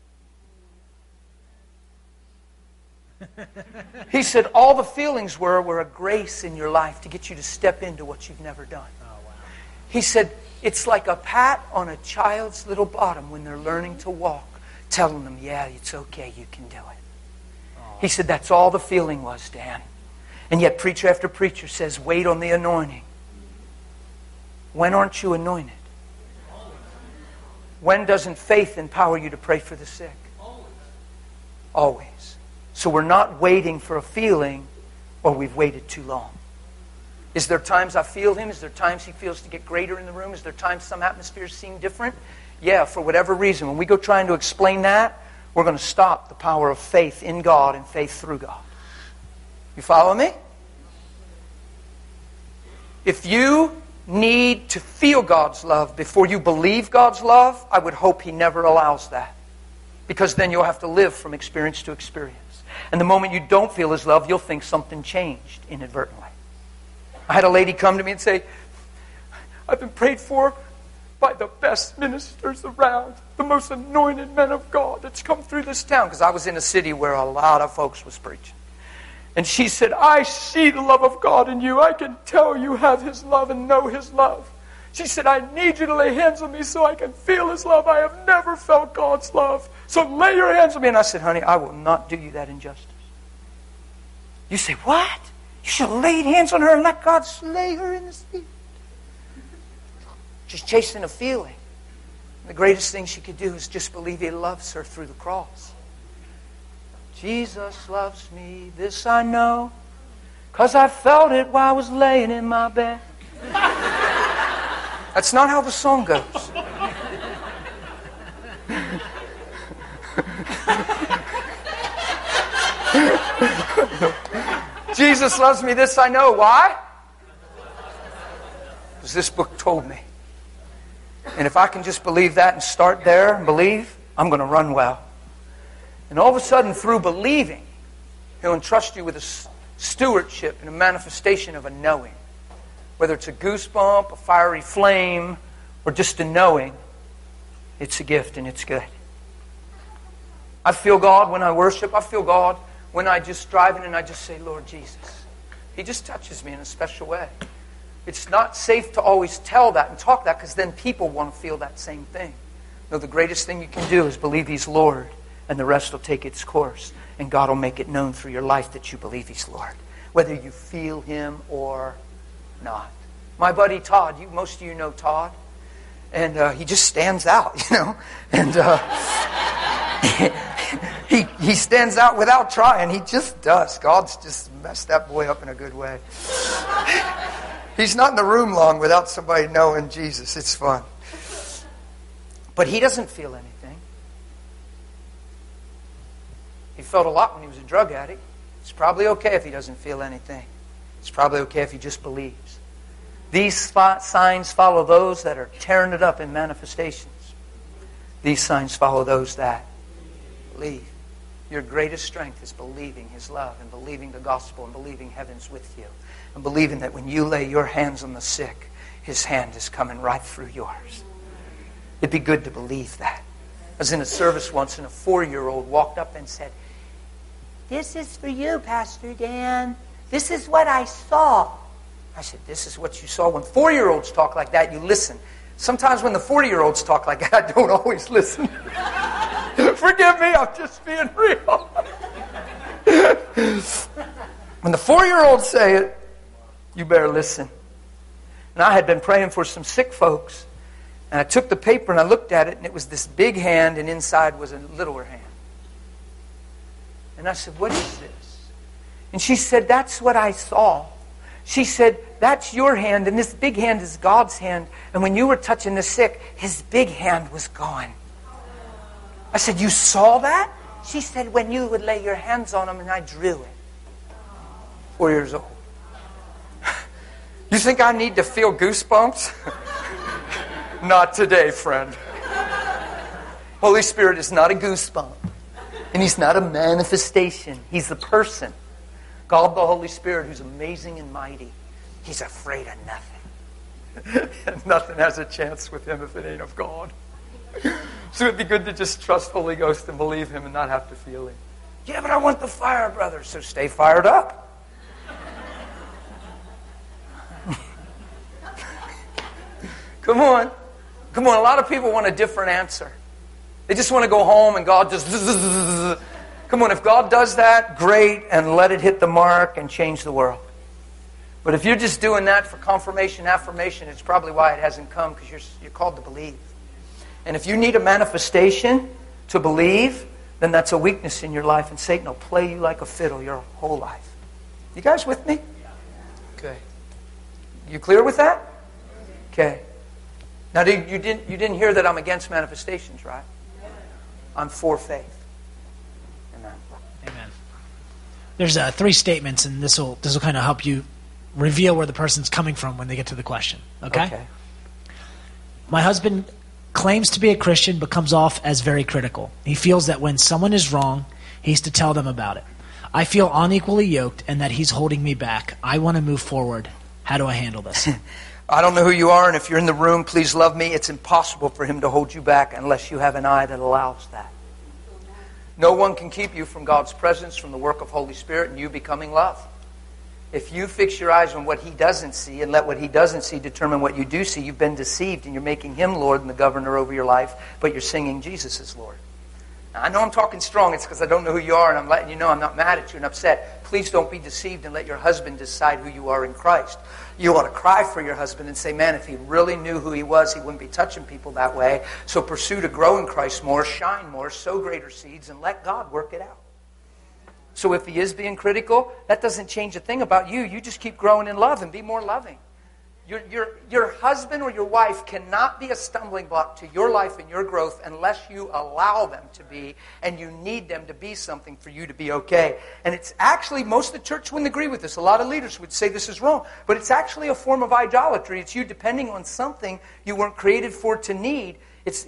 He said, all the feelings were a grace in your life to get you to step into what you've never done. Oh, wow. He said, it's like a pat on a child's little bottom when they're learning to walk, telling them, yeah, it's okay, you can do it. Oh. He said, that's all the feeling was, Dan. And yet preacher after preacher says, wait on the anointing. When aren't you anointed? When doesn't faith empower you to pray for the sick? Always. So we're not waiting for a feeling, or we've waited too long. Is there times I feel Him? Is there times He feels to get greater in the room? Is there times some atmospheres seem different? Yeah, for whatever reason. When we go trying to explain that, we're going to stop the power of faith in God and faith through God. You follow me? If you need to feel God's love before you believe God's love, I would hope He never allows that. Because then you'll have to live from experience to experience. And the moment you don't feel His love, you'll think something changed inadvertently. I had a lady come to me and say, I've been prayed for by the best ministers around, the most anointed men of God that's come through this town. Because I was in a city where a lot of folks was preaching. And she said, I see the love of God in you. I can tell you have His love and know His love. She said, I need you to lay hands on me so I can feel His love. I have never felt God's love. So lay your hands on me. And I said, honey, I will not do you that injustice. You say, what? You should have laid hands on her and let God slay her in the spirit. She's chasing a feeling. The greatest thing she could do is just believe He loves her through the cross. Jesus loves me, this I know, 'cause I felt it while I was laying in my bed. That's not how the song goes. Jesus loves me, this I know. Why? Because this book told me. And if I can just believe that and start there and believe, I'm going to run well. And all of a sudden, through believing, He'll entrust you with a stewardship and a manifestation of a knowing. Whether it's a goosebump, a fiery flame, or just a knowing, it's a gift and it's good. I feel God when I worship. I feel God when I just drive in and I just say, Lord Jesus. He just touches me in a special way. It's not safe to always tell that and talk that because then people want to feel that same thing. No, the greatest thing you can do is believe He's Lord and the rest will take its course. And God will make it known through your life that you believe He's Lord. Whether you feel Him or not. My buddy Todd, most of you know Todd. And he just stands out, And he stands out without trying. He just does. God's just messed that boy up in a good way. He's not in the room long without somebody knowing Jesus. It's fun. But he doesn't feel anything. He felt a lot when he was a drug addict. It's probably okay if he doesn't feel anything. It's probably okay if he just believes. These signs follow those that are tearing it up in manifestations. These signs follow those that believe. Your greatest strength is believing His love and believing the gospel and believing heaven's with you. And believing that when you lay your hands on the sick, His hand is coming right through yours. It'd be good to believe that. I was in a service once and a 4-year-old walked up and said, "This is for you, Pastor Dan. This is what I saw." I said, "This is what you saw?" When 4-year-olds talk like that, you listen. Sometimes when the 40-year-olds talk like that, I don't always listen. Forgive me, I'm just being real. When the 4-year-olds say it, you better listen. And I had been praying for some sick folks. And I took the paper and I looked at it, and it was this big hand, and inside was a littler hand. And I said, "What is this?" And she said, "That's what I saw." She said, "That's your hand, and this big hand is God's hand. And when you were touching the sick, His big hand was gone." I said, "You saw that?" She said, "When you would lay your hands on them, and I drew it." 4 years old. You think I need to feel goosebumps? Not today, friend. Holy Spirit is not a goosebump. And He's not a manifestation. He's the person. God the Holy Spirit, who's amazing and mighty. He's afraid of nothing. And nothing has a chance with Him if it ain't of God. So it'd be good to just trust Holy Ghost and believe Him and not have to feel Him. "Yeah, but I want the fire, brother." So stay fired up. Come on. Come on. A lot of people want a different answer. They just want to go home and God just... Come on, if God does that, great, and let it hit the mark and change the world. But if you're just doing that for confirmation, affirmation, it's probably why it hasn't come, because you're called to believe. And if you need a manifestation to believe, then that's a weakness in your life, and Satan will play you like a fiddle your whole life. You guys with me? Okay. You clear with that? Okay. Now, you didn't hear that I'm against manifestations, right? I'm for faith. Amen. Amen. There's 3 statements, and this will kind of help you reveal where the person's coming from when they get to the question. Okay? My husband claims to be a Christian, but comes off as very critical. He feels that when someone is wrong, he's to tell them about it. I feel unequally yoked and that he's holding me back. I want to move forward. How do I handle this? I don't know who you are, and if you're in the room, please love me. It's impossible for Him to hold you back unless you have an eye that allows that. No one can keep you from God's presence, from the work of Holy Spirit, and you becoming love. If you fix your eyes on what He doesn't see and let what He doesn't see determine what you do see, you've been deceived, and you're making Him Lord and the governor over your life, but you're singing Jesus is Lord. Now, I know I'm talking strong. It's because I don't know who you are, and I'm letting you know I'm not mad at you and upset. Please don't be deceived and let your husband decide who you are in Christ. You ought to cry for your husband and say, "Man, if he really knew who he was, he wouldn't be touching people that way. So pursue to grow in Christ more, shine more, sow greater seeds, and let God work it out." So if he is being critical, that doesn't change a thing about you. You just keep growing in love and be more loving. Your husband or your wife cannot be a stumbling block to your life and your growth unless you allow them to be, and you need them to be something for you to be okay. And it's actually, most of the church wouldn't agree with this. A lot of leaders would say this is wrong. But it's actually a form of idolatry. It's you depending on something you weren't created for to need.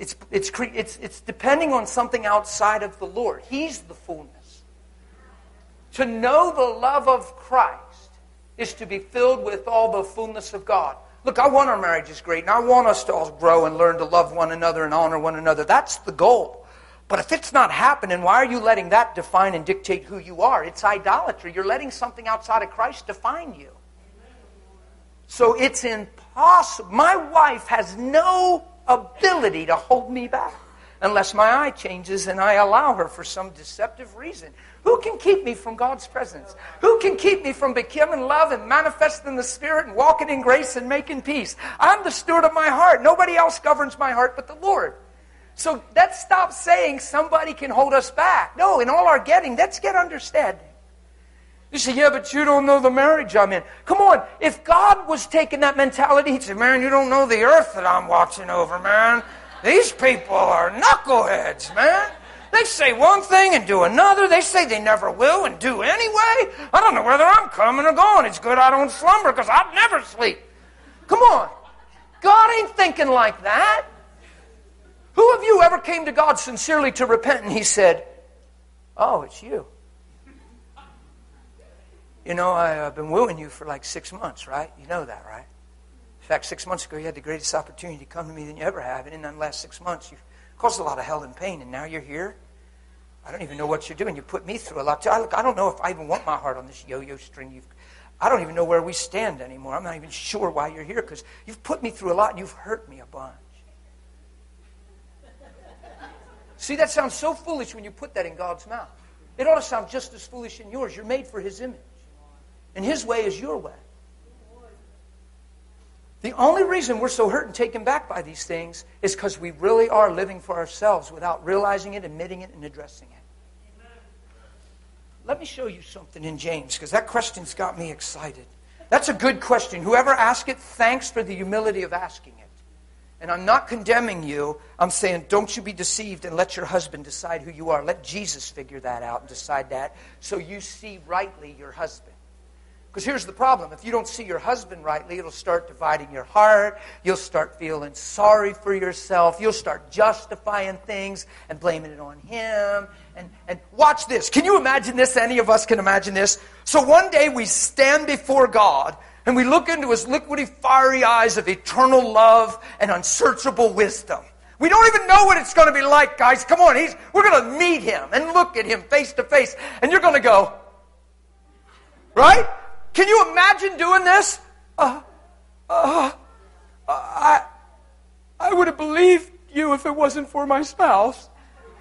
It's depending on something outside of the Lord. He's the fullness. To know the love of Christ is to be filled with all the fullness of God. Look, I want our marriages great, and I want us to all grow and learn to love one another and honor one another. That's the goal. But if it's not happening, why are you letting that define and dictate who you are? It's idolatry. You're letting something outside of Christ define you. So it's impossible. My wife has no ability to hold me back unless my eye changes and I allow her for some deceptive reason. Who can keep me from God's presence? Who can keep me from becoming love and manifesting the Spirit and walking in grace and making peace? I'm the steward of my heart. Nobody else governs my heart but the Lord. So let's stop saying somebody can hold us back. No, in all our getting, let's get understanding. You say, yeah, but you don't know the marriage I'm in. Come on, if God was taking that mentality, he'd say, man, you don't know the earth that I'm watching over, man. These people are knuckleheads, man. They say one thing and do another. They say they never will and do anyway. I don't know whether I'm coming or going. It's good I don't slumber because I'd never sleep. Come on. God ain't thinking like that. Who of you ever came to God sincerely to repent and he said, oh, it's you? You know, I've been wooing you for like 6 months, right? You know that, right? In fact, 6 months ago, you had the greatest opportunity to come to me than you ever have. And in the last 6 months, you've caused a lot of hell and pain. And now you're here. I don't even know what you're doing. You put me through a lot. I don't know if I even want my heart on this yo-yo string. I don't even know where we stand anymore. I'm not even sure why you're here because you've put me through a lot and you've hurt me a bunch. See, that sounds so foolish when you put that in God's mouth. It ought to sound just as foolish in yours. You're made for His image. And His way is your way. The only reason we're so hurt and taken back by these things is because we really are living for ourselves without realizing it, admitting it, and addressing it. Let me show you something in James, because that question's got me excited. That's a good question. Whoever asked it, thanks for the humility of asking it. And I'm not condemning you. I'm saying don't you be deceived and let your husband decide who you are. Let Jesus figure that out and decide that so you see rightly your husband. Because here's the problem. If you don't see your husband rightly, it'll start dividing your heart. You'll start feeling sorry for yourself. You'll start justifying things and blaming it on him. And watch this. Can you imagine this? Any of us can imagine this. So one day we stand before God and we look into His liquidy, fiery eyes of eternal love and unsearchable wisdom. We don't even know what it's going to be like, guys. Come on. We're going to meet Him and look at Him face to face. And you're going to go, right? Can you imagine doing this? I would have believed you if it wasn't for my spouse.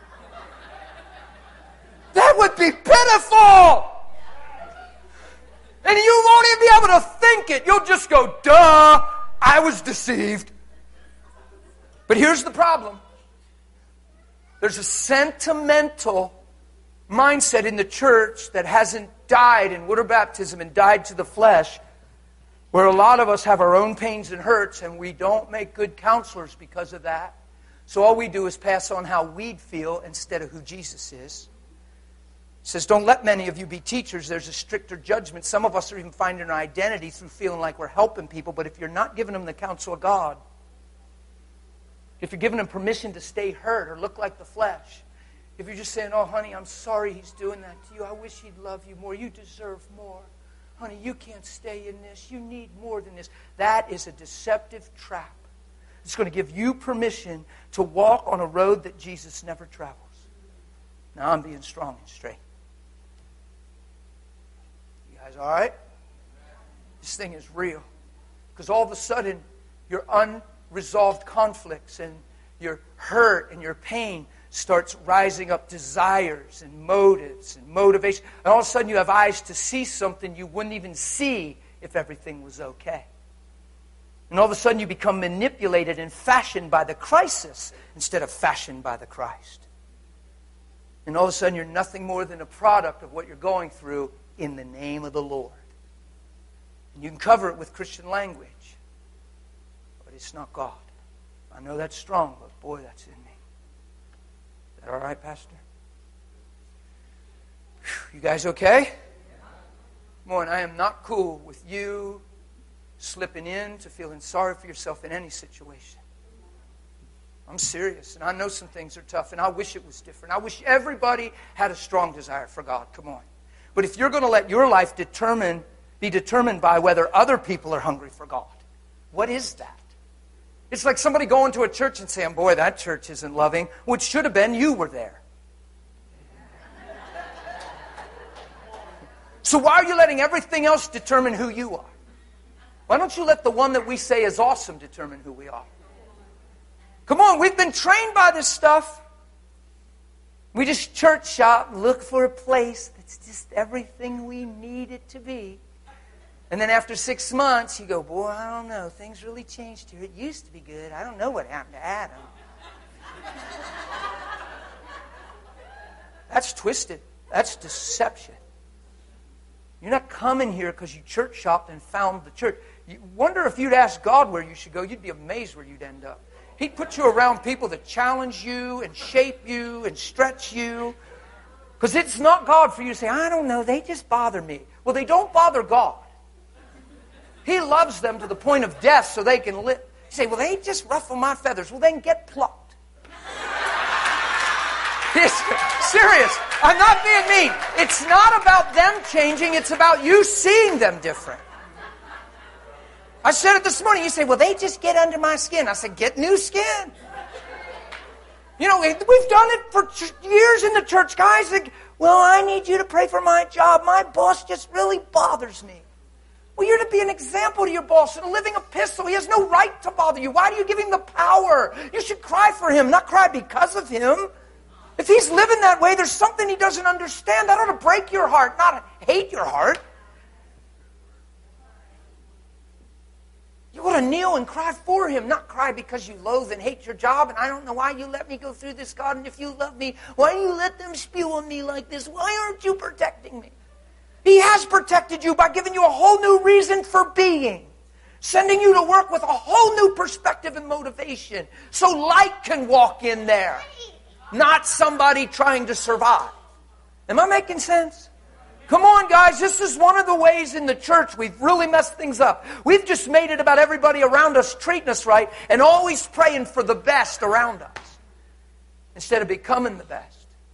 That would be pitiful. And you won't even be able to think it. You'll just go, duh, I was deceived. But here's the problem. There's a sentimental mindset in the church that hasn't died in water baptism and died to the flesh, where a lot of us have our own pains and hurts, and we don't make good counselors because of that. So all we do is pass on how we'd feel instead of who Jesus is. It says, don't let many of you be teachers. There's a stricter judgment. Some of us are even finding our identity through feeling like we're helping people, but if you're not giving them the counsel of God, if you're giving them permission to stay hurt or look like the flesh, if you're just saying, oh, honey, I'm sorry he's doing that to you. I wish he'd love you more. You deserve more. Honey, you can't stay in this. You need more than this. That is a deceptive trap. It's going to give you permission to walk on a road that Jesus never travels. Now I'm being strong and straight. You guys all right? This thing is real. Because all of a sudden, your unresolved conflicts and your hurt and your pain starts rising up desires and motives and motivation. And all of a sudden you have eyes to see something you wouldn't even see if everything was okay. And all of a sudden you become manipulated and fashioned by the crisis instead of fashioned by the Christ. And all of a sudden you're nothing more than a product of what you're going through in the name of the Lord. And you can cover it with Christian language. But it's not God. I know that's strong, but boy, that's in me. Is that all right, Pastor? You guys okay? Come on, I am not cool with you slipping into feeling sorry for yourself in any situation. I'm serious, and I know some things are tough, and I wish it was different. I wish everybody had a strong desire for God. Come on. But if you're going to let your life be determined by whether other people are hungry for God, what is that? It's like somebody going to a church and saying, boy, that church isn't loving, which should have been you were there. So why are you letting everything else determine who you are? Why don't you let the one that we say is awesome determine who we are? Come on, we've been trained by this stuff. We just church shop, look for a place that's just everything we need it to be. And then after 6 months, you go, boy, I don't know. Things really changed here. It used to be good. I don't know what happened to Adam. That's twisted. That's deception. You're not coming here because you church shopped and found the church. You wonder if you'd ask God where you should go. You'd be amazed where you'd end up. He'd put you around people that challenge you and shape you and stretch you. Because it's not God for you to say, I don't know, they just bother me. Well, they don't bother God. He loves them to the point of death so they can live. You say, well, they just ruffle my feathers. Well, then get plucked. Serious. I'm not being mean. It's not about them changing. It's about you seeing them different. I said it this morning. You say, well, they just get under my skin. I said, get new skin. You know, we've done it for years in the church. Guys, like, well, I need you to pray for my job. My boss just really bothers me. Well, you're to be an example to your boss and a living epistle. He has no right to bother you. Why do you give him the power? You should cry for him, not cry because of him. If he's living that way, there's something he doesn't understand. That ought to break your heart, not hate your heart. You ought to kneel and cry for him, not cry because you loathe and hate your job, and I don't know why you let me go through this, God, and if you love me, why do you let them spew on me like this? Why aren't you protecting me? He has protected you by giving you a whole new reason for being. Sending you to work with a whole new perspective and motivation. So light can walk in there. Not somebody trying to survive. Am I making sense? Come on, guys. This is one of the ways in the church we've really messed things up. We've just made it about everybody around us treating us right and always praying for the best around us instead of becoming the best.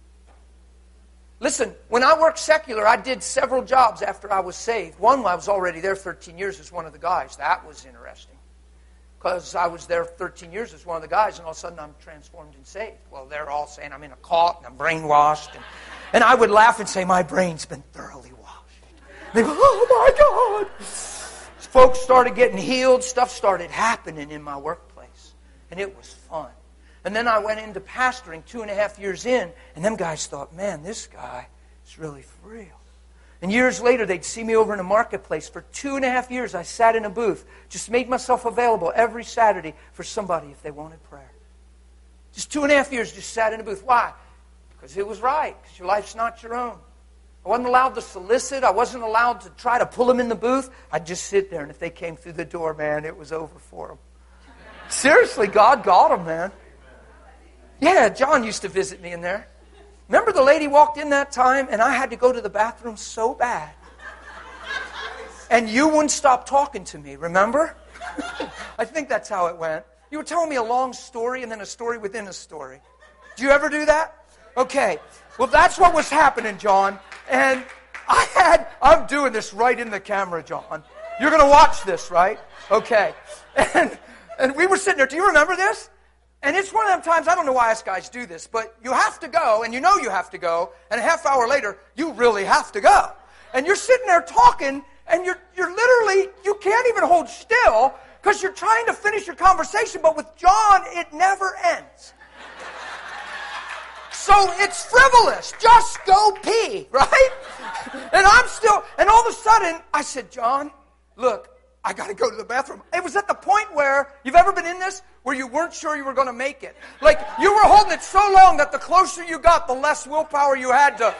Listen, when I worked secular, I did several jobs after I was saved. One, I was already there 13 years as one of the guys. That was interesting. Because I was there 13 years as one of the guys, and all of a sudden I'm transformed and saved. Well, they're all saying I'm in a cult and I'm brainwashed. And I would laugh and say, my brain's been thoroughly washed. They go, oh my God. Folks started getting healed. Stuff started happening in my workplace. And it was fun. And then I went into pastoring 2.5 years in, and them guys thought, man, this guy is really for real. And years later, they'd see me over in a marketplace. For 2.5 years, I sat in a booth, just made myself available every Saturday for somebody if they wanted prayer. Just 2.5 years, just sat in a booth. Why? Because it was right, because your life's not your own. I wasn't allowed to solicit. I wasn't allowed to try to pull them in the booth. I'd just sit there, and if they came through the door, man, it was over for them. Seriously, God got them, man. Yeah, John used to visit me in there. Remember the lady walked in that time and I had to go to the bathroom so bad. And you wouldn't stop talking to me, remember? I think that's how it went. You were telling me a long story and then a story within a story. Do you ever do that? Okay. Well, that's what was happening, John. And I'm doing this right in the camera, John. You're going to watch this, right? Okay. And we were sitting there. Do you remember this? And it's one of them times, I don't know why us guys do this, but you have to go, and you know you have to go, and a half hour later, you really have to go. And you're sitting there talking, and you're literally, you can't even hold still, because you're trying to finish your conversation, but with John, it never ends. So it's frivolous. Just go pee, right? And all of a sudden, I said, John, look, I got to go to the bathroom. It was at the point where, you've ever been in this, where you weren't sure you were going to make it. Like, you were holding it so long that the closer you got, the less willpower you had to.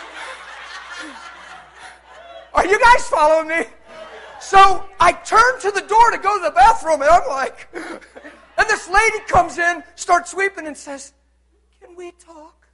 Are you guys following me? So I turned to the door to go to the bathroom, and I'm like, and this lady comes in, starts sweeping, and says, can we talk?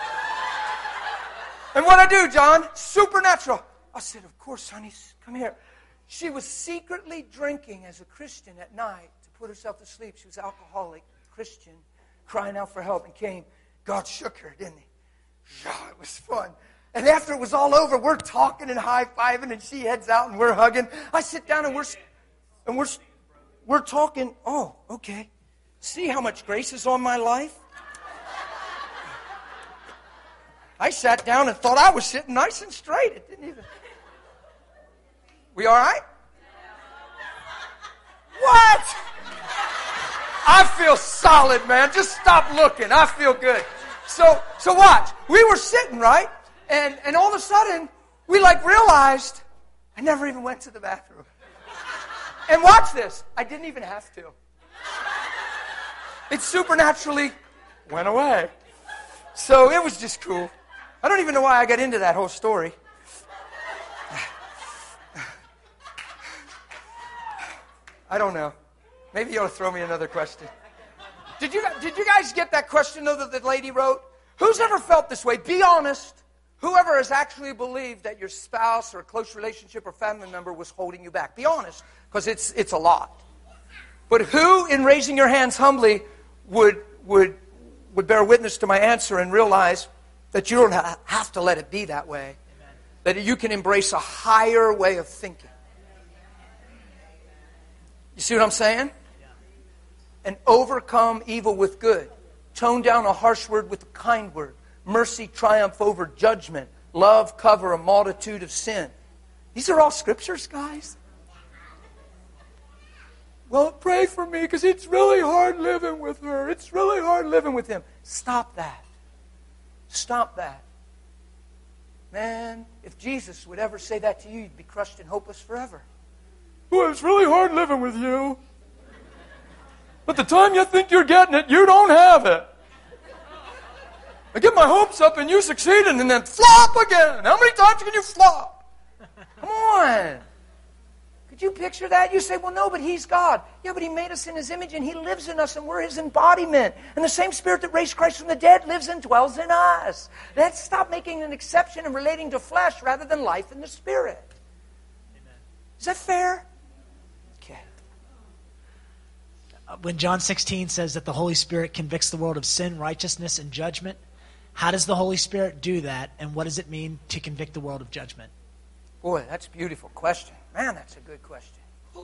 And what I do, John? Supernatural. I said, of course, honey, come here. She was secretly drinking as a Christian at night to put herself to sleep. She was alcoholic, Christian, crying out for help, and came. God shook her, didn't he? Yeah, it was fun. And after it was all over, we're talking and high-fiving, and she heads out, and we're hugging. I sit down, and we're talking. Oh, okay. See how much grace is on my life? I sat down and thought I was sitting nice and straight. It didn't even... We all right? What? I feel solid, man. Just stop looking. I feel good. So watch. We were sitting, right? And all of a sudden, we realized I never even went to the bathroom. And watch this. I didn't even have to. It supernaturally went away. So it was just cool. I don't even know why I got into that whole story. I don't know. Maybe you ought to throw me another question. Did you guys get that question, though, that the lady wrote? Who's ever felt this way? Be honest. Whoever has actually believed that your spouse or a close relationship or family member was holding you back. Be honest, because it's a lot. But who, in raising your hands humbly, would bear witness to my answer and realize that you don't have to let it be that way? Amen. That you can embrace a higher way of thinking. You see what I'm saying? And overcome evil with good. Tone down a harsh word with a kind word. Mercy triumph over judgment. Love cover a multitude of sin. These are all scriptures, guys. Well, pray for me because it's really hard living with her. It's really hard living with him. Stop that. Stop that. Man, if Jesus would ever say that to you, you'd be crushed and hopeless forever. Well, it's really hard living with you. But the time you think you're getting it, you don't have it. I get my hopes up and you succeed and then flop again. How many times can you flop? Come on. Could you picture that? You say, well, no, but he's God. Yeah, but he made us in his image and he lives in us and we're his embodiment. And the same spirit that raised Christ from the dead lives and dwells in us. Let's stop making an exception and relating to flesh rather than life in the spirit. Amen. Is that fair? Okay. When John 16 says that the Holy Spirit convicts the world of sin, righteousness, and judgment, how does the Holy Spirit do that, and what does it mean to convict the world of judgment? Boy, that's a beautiful question. Man, that's a good question.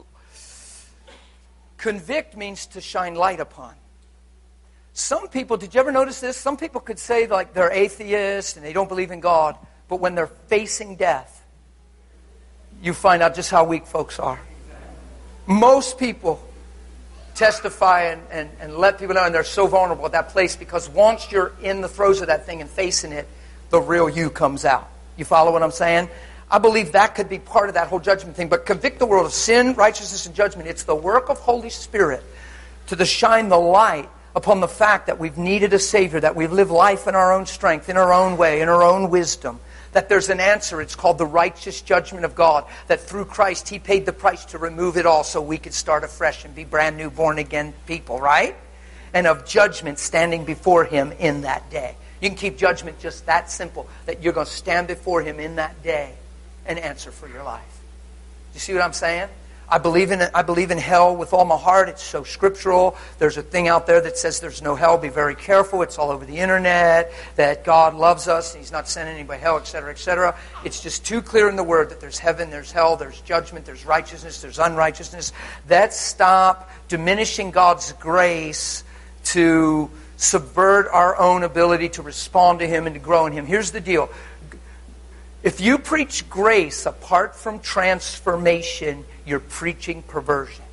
Convict means to shine light upon. Some people, did you ever notice this? Some people could say they're atheists and they don't believe in God, but when they're facing death, you find out just how weak folks are. Most people testify and let people know, and they're so vulnerable at that place because once you're in the throes of that thing and facing it, the real you comes out. You follow what I'm saying? I believe that could be part of that whole judgment thing. But convict the world of sin, righteousness, and judgment. It's the work of Holy Spirit to shine the light upon the fact that we've needed a Savior, that we've lived life in our own strength, in our own way, in our own wisdom. That there's an answer. It's called the righteous judgment of God. That through Christ, He paid the price to remove it all so we could start afresh and be brand new, born again people, right? And of judgment standing before Him in that day. You can keep judgment just that simple. That you're going to stand before Him in that day and answer for your life. You see what I'm saying? I believe in hell with all my heart. It's so scriptural. There's a thing out there that says there's no hell. Be very careful. It's all over the internet. That God loves us and He's not sending anybody to hell, etc., etc. It's just too clear in the Word that there's heaven, there's hell, there's judgment, there's righteousness, there's unrighteousness. Let's stop diminishing God's grace to subvert our own ability to respond to Him and to grow in Him. Here's the deal. If you preach grace apart from transformation, you're preaching perversion.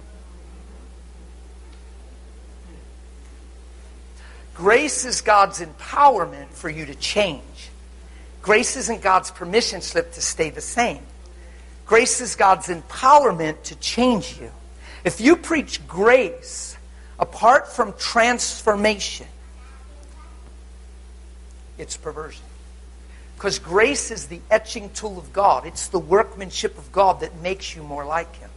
Grace is God's empowerment for you to change. Grace isn't God's permission slip to stay the same. Grace is God's empowerment to change you. If you preach grace apart from transformation, it's perversion. Because grace is the etching tool of God. It's the workmanship of God that makes you more like Him.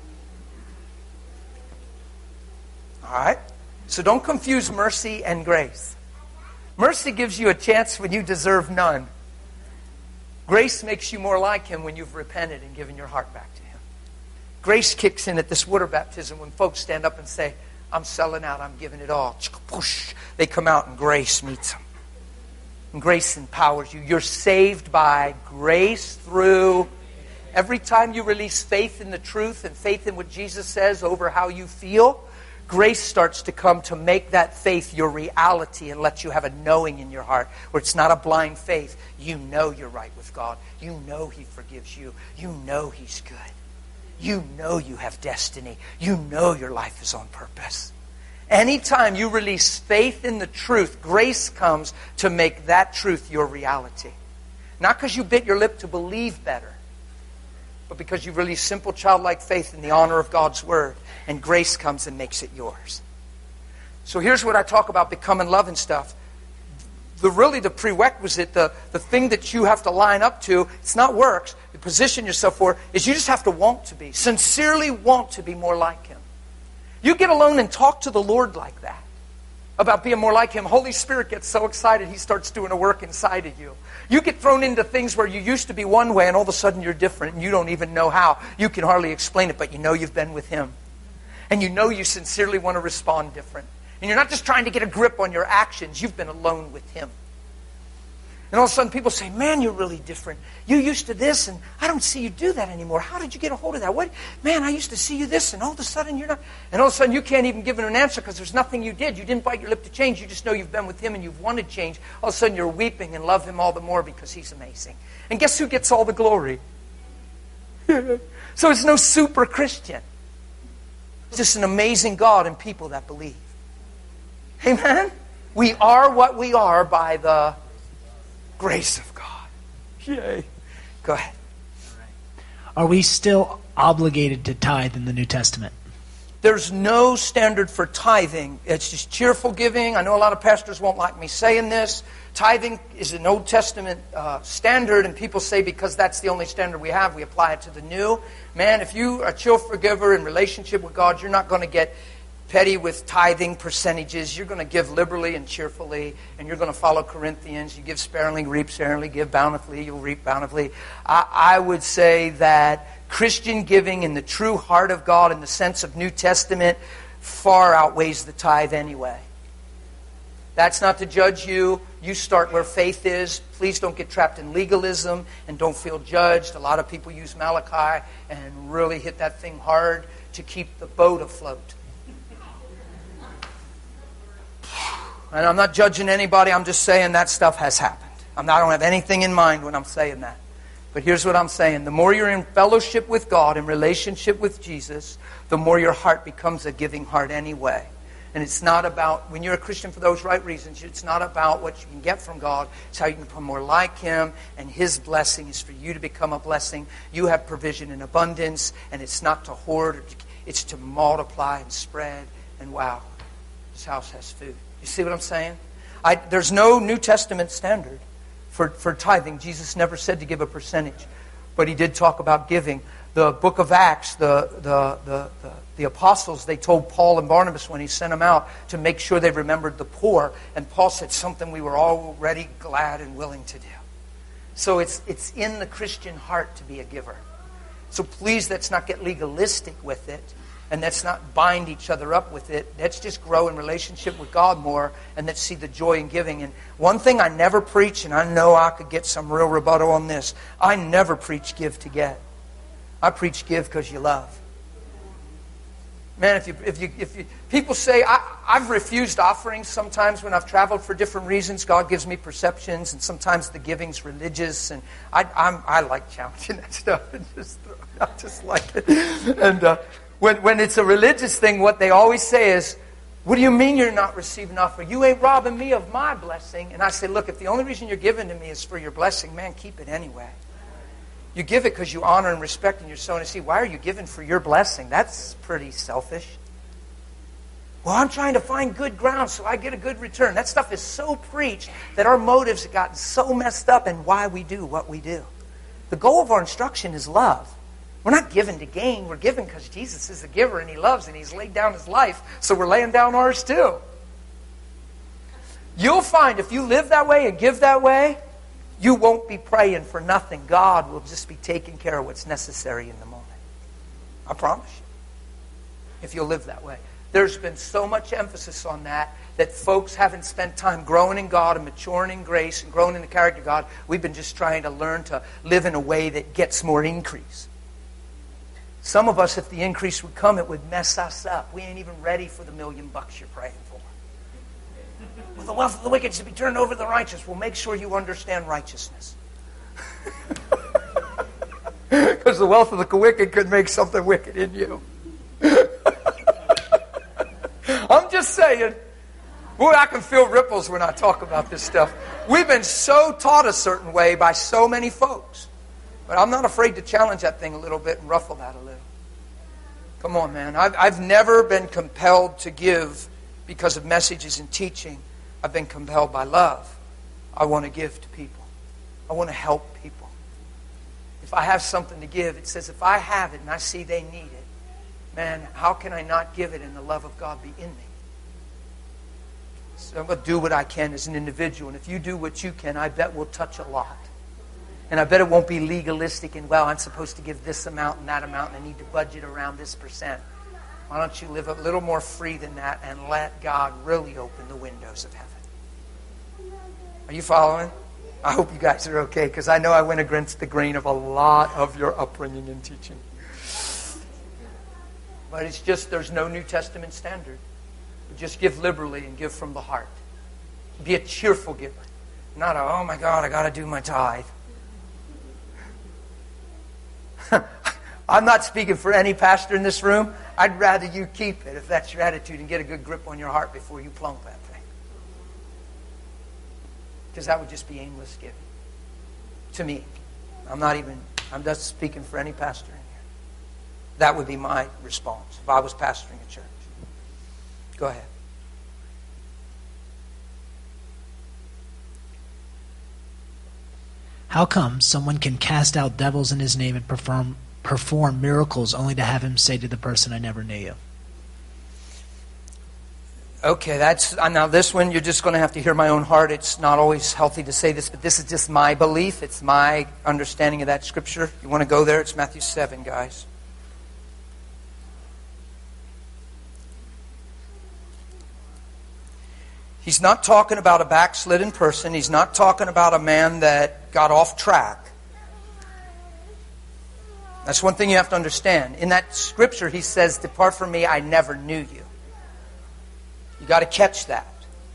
All right? So don't confuse mercy and grace. Mercy gives you a chance when you deserve none. Grace makes you more like Him when you've repented and given your heart back to Him. Grace kicks in at this water baptism when folks stand up and say, I'm selling out, I'm giving it all. They come out and grace meets them. And grace empowers you. You're saved by grace through... Every time you release faith in the truth and faith in what Jesus says over how you feel, grace starts to come to make that faith your reality and let you have a knowing in your heart where it's not a blind faith. You know you're right with God. You know He forgives you. You know He's good. You know you have destiny. You know your life is on purpose. Anytime you release faith in the truth, grace comes to make that truth your reality. Not because you bit your lip to believe better, but because you release simple childlike faith in the honor of God's Word, and grace comes and makes it yours. So here's what I talk about becoming love and stuff. The prerequisite, the thing that you have to line up to, it's not works, you position yourself for, is you just have to want to be, sincerely want to be more like Him. You get alone and talk to the Lord like that, about being more like Him. Holy Spirit gets so excited, He starts doing a work inside of you. You get thrown into things where you used to be one way and all of a sudden you're different and you don't even know how. You can hardly explain it, but you know you've been with Him. And you know you sincerely want to respond different. And you're not just trying to get a grip on your actions. You've been alone with Him. And all of a sudden people say, man, you're really different. You used to this, and I don't see you do that anymore. How did you get a hold of that? What? Man, I used to see you this, and all of a sudden you're not. And all of a sudden you can't even give an answer because there's nothing you did. You didn't bite your lip to change. You just know you've been with Him and you've wanted change. All of a sudden you're weeping and love Him all the more because He's amazing. And guess who gets all the glory? So it's no super Christian. It's just an amazing God and people that believe. Amen? We are what we are by the grace of God. Yay. Go ahead. Are we still obligated to tithe in the New Testament? There's no standard for tithing. It's just cheerful giving. I know a lot of pastors won't like me saying this. Tithing is an Old Testament standard, and people say because that's the only standard we have, we apply it to the New. Man, if you are a cheerful giver in relationship with God, you're not going to get petty with tithing percentages. You're going to give liberally and cheerfully, and you're going to follow Corinthians. You give sparingly, reap sparingly, give bountifully, you'll reap bountifully. I would say that Christian giving in the true heart of God in the sense of New Testament far outweighs the tithe anyway. That's not to judge you. You start where faith is. Please don't get trapped in legalism and don't feel judged. A lot of people use Malachi and really hit that thing hard to keep the boat afloat. And I'm not judging anybody. I'm just saying that stuff has happened. I don't have anything in mind when I'm saying that. But here's what I'm saying. The more you're in fellowship with God, in relationship with Jesus, the more your heart becomes a giving heart anyway. And it's not about, when you're a Christian for those right reasons, it's not about what you can get from God. It's how you can become more like Him, and His blessing is for you to become a blessing. You have provision in abundance, and it's not to hoard. It's to multiply and spread. And wow, this house has food. You see what I'm saying? There's no New Testament standard for tithing. Jesus never said to give a percentage, but He did talk about giving. The book of Acts, the apostles, they told Paul and Barnabas when He sent them out to make sure they remembered the poor. And Paul said something we were already glad and willing to do. So it's in the Christian heart to be a giver. So please, let's not get legalistic with it. And let's not bind each other up with it. Let's just grow in relationship with God more, and let's see the joy in giving. And one thing I never preach, and I know I could get some real rebuttal on this, I never preach give to get. I preach give because you love. Man, if you people say, I've refused offerings sometimes when I've traveled for different reasons. God gives me perceptions, and sometimes the giving's religious, and I like challenging that stuff. I just like it. And when it's a religious thing, what they always say is, what do you mean you're not receiving offering? You ain't robbing me of my blessing. And I say, look, if the only reason you're giving to me is for your blessing, man, keep it anyway. You give it because you honor and respect and you're sowing a seed. Why are you giving for your blessing? That's pretty selfish. Well, I'm trying to find good ground so I get a good return. That stuff is so preached that our motives have gotten so messed up in why we do what we do. The goal of our instruction is love. We're not giving to gain. We're giving because Jesus is a giver and He loves and He's laid down His life. So we're laying down ours too. You'll find if you live that way and give that way, you won't be praying for nothing. God will just be taking care of what's necessary in the moment. I promise you. If you'll live that way. There's been so much emphasis on that folks haven't spent time growing in God and maturing in grace and growing in the character of God. We've been just trying to learn to live in a way that gets more increase. Some of us, if the increase would come, it would mess us up. We ain't even ready for the $1 million you're praying for. Well, the wealth of the wicked should be turned over to the righteous. Well, make sure you understand righteousness. Because the wealth of the wicked could make something wicked in you. I'm just saying. Boy, I can feel ripples when I talk about this stuff. We've been so taught a certain way by so many folks. But I'm not afraid to challenge that thing a little bit and ruffle that a little. Come on, man. I've never been compelled to give because of messages and teaching. I've been compelled by love. I want to give to people. I want to help people. If I have something to give, it says if I have it and I see they need it, man, how can I not give it and the love of God be in me? So I'm going to do what I can as an individual. And if you do what you can, I bet we'll touch a lot. And I bet it won't be legalistic and, well, I'm supposed to give this amount and that amount and I need to budget around this percent. Why don't you live a little more free than that and let God really open the windows of heaven? Are you following? I hope you guys are okay, because I know I went against the grain of a lot of your upbringing and teaching. But it's just, there's no New Testament standard. Just give liberally and give from the heart. Be a cheerful giver. Not a, oh my God, I got to do my tithe. I'm not speaking for any pastor in this room. I'd rather you keep it if that's your attitude and get a good grip on your heart before you plunk that thing. Because that would just be aimless giving. To me. I'm just speaking for any pastor in here. That would be my response if I was pastoring a church. Go ahead. How come someone can cast out devils in his name and perform miracles only to have him say to the person, I never knew you? Okay, now this one you're just going to have to hear my own heart. It's not always healthy to say this, but this is just my belief. It's my understanding of that scripture. You want to go there? It's Matthew 7, guys. He's not talking about a backslidden person. He's not talking about a man that got off track. That's one thing you have to understand. In that scripture, he says, depart from me, I never knew you. You got to catch that.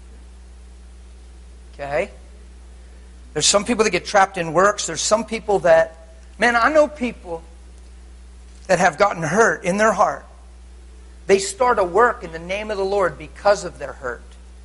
Okay? There's some people that get trapped in works. There's some people that, man, I know people that have gotten hurt in their heart. They start a work in the name of the Lord because of their hurt.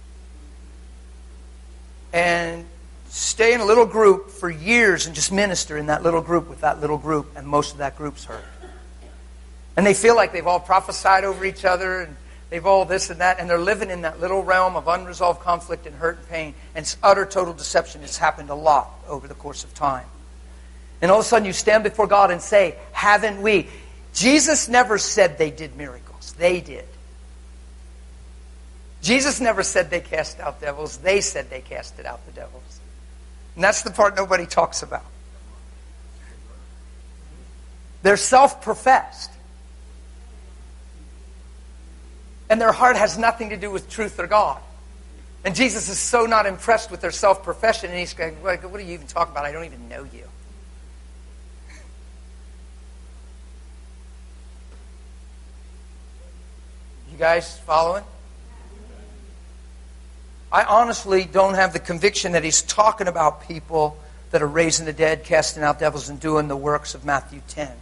And stay in a little group for years and just minister in that little group with that little group, and most of that group's hurt. And they feel like they've all prophesied over each other, and they've all this and that, and they're living in that little realm of unresolved conflict and hurt and pain, and it's utter total deception. It's happened a lot over the course of time. And all of a sudden you stand before God and say, haven't we? Jesus never said they did miracles. They did. Jesus never said they cast out devils. They said they casted out the devils. And that's the part nobody talks about. They're self-professed. And their heart has nothing to do with truth or God. And Jesus is so not impressed with their self-profession, and he's going, what are you even talking about? I don't even know you. You guys following? I honestly don't have the conviction that he's talking about people that are raising the dead, casting out devils, and doing the works of Matthew 10.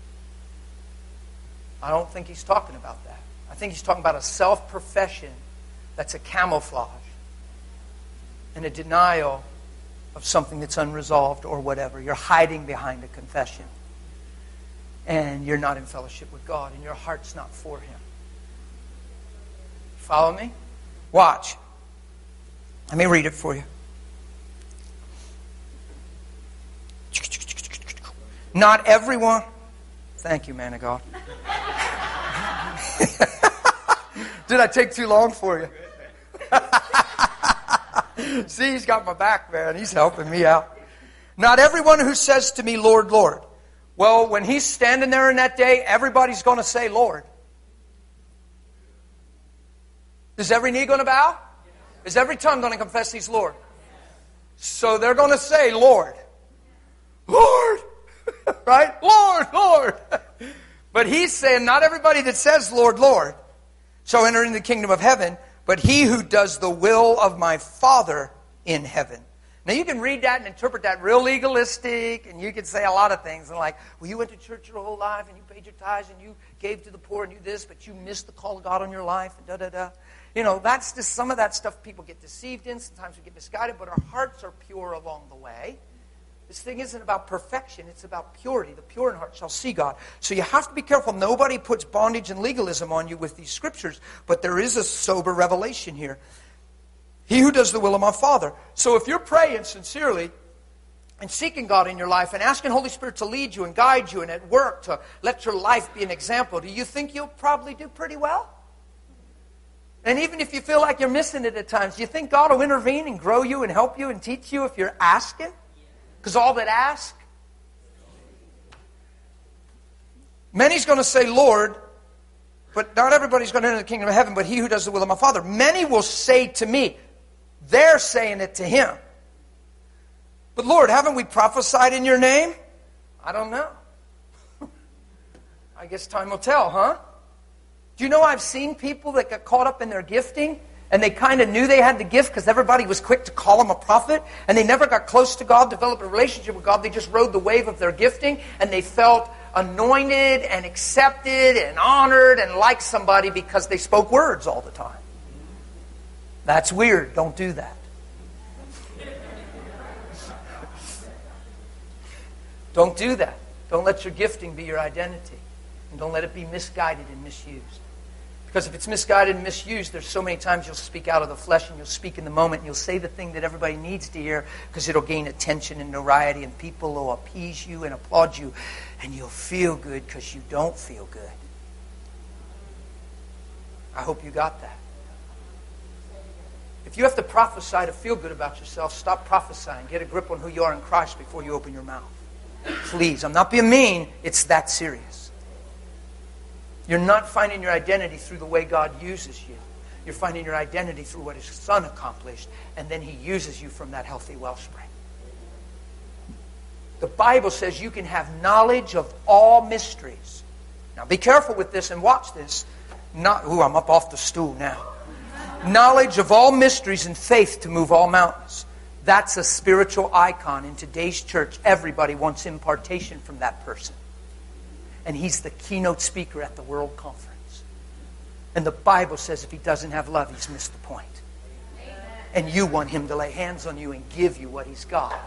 I don't think he's talking about that. I think he's talking about a self-profession that's a camouflage and a denial of something that's unresolved or whatever. You're hiding behind a confession. And you're not in fellowship with God, and your heart's not for him. Follow me? Watch. Let me read it for you. Not everyone. Thank you, man of God. Did I take too long for you? See, he's got my back, man. He's helping me out. Not everyone who says to me, Lord, Lord. Well, when he's standing there in that day, everybody's going to say, Lord. Is every knee going to bow? Is every tongue going to confess he's Lord? So they're going to say, Lord. Lord. Right? Lord, Lord. But he's saying, not everybody that says, Lord, Lord, shall enter into the kingdom of heaven, but he who does the will of my Father in heaven. Now you can read that and interpret that real legalistic, and you can say a lot of things. And like, well, you went to church your whole life, and you paid your tithes, and you gave to the poor, and you this, but you missed the call of God on your life, and da-da-da. You know, that's just some of that stuff people get deceived in. Sometimes we get misguided, but our hearts are pure along the way. This thing isn't about perfection. It's about purity. The pure in heart shall see God. So you have to be careful. Nobody puts bondage and legalism on you with these scriptures, but there is a sober revelation here. He who does the will of my Father. So if you're praying sincerely and seeking God in your life and asking Holy Spirit to lead you and guide you and at work to let your life be an example, do you think you'll probably do pretty well? And even if you feel like you're missing it at times, do you think God will intervene and grow you and help you and teach you if you're asking? Because all that ask. Many's going to say, Lord, but not everybody's going to enter the kingdom of heaven, but he who does the will of my Father. Many will say to me, they're saying it to him, but Lord, haven't we prophesied in your name? I don't know. I guess time will tell, huh? Do you know I've seen people that got caught up in their gifting, and they kind of knew they had the gift because everybody was quick to call them a prophet, and they never got close to God, developed a relationship with God. They just rode the wave of their gifting, and they felt anointed and accepted and honored and like somebody because they spoke words all the time. That's weird. Don't do that. Don't do that. Don't let your gifting be your identity. And don't let it be misguided and misused. Because if it's misguided and misused, there's so many times you'll speak out of the flesh and you'll speak in the moment and you'll say the thing that everybody needs to hear because it'll gain attention and notoriety and people will appease you and applaud you and you'll feel good because you don't feel good. I hope you got that. If you have to prophesy to feel good about yourself, stop prophesying. Get a grip on who you are in Christ before you open your mouth. Please, I'm not being mean. It's that serious. You're not finding your identity through the way God uses you. You're finding your identity through what His Son accomplished, and then He uses you from that healthy wellspring. The Bible says you can have knowledge of all mysteries. Now be careful with this and watch this. I'm up off the stool now. Knowledge of all mysteries and faith to move all mountains. That's a spiritual icon in today's church. Everybody wants impartation from that person. And he's the keynote speaker at the World Conference. And the Bible says if he doesn't have love, he's missed the point. And you want him to lay hands on you and give you what he's got.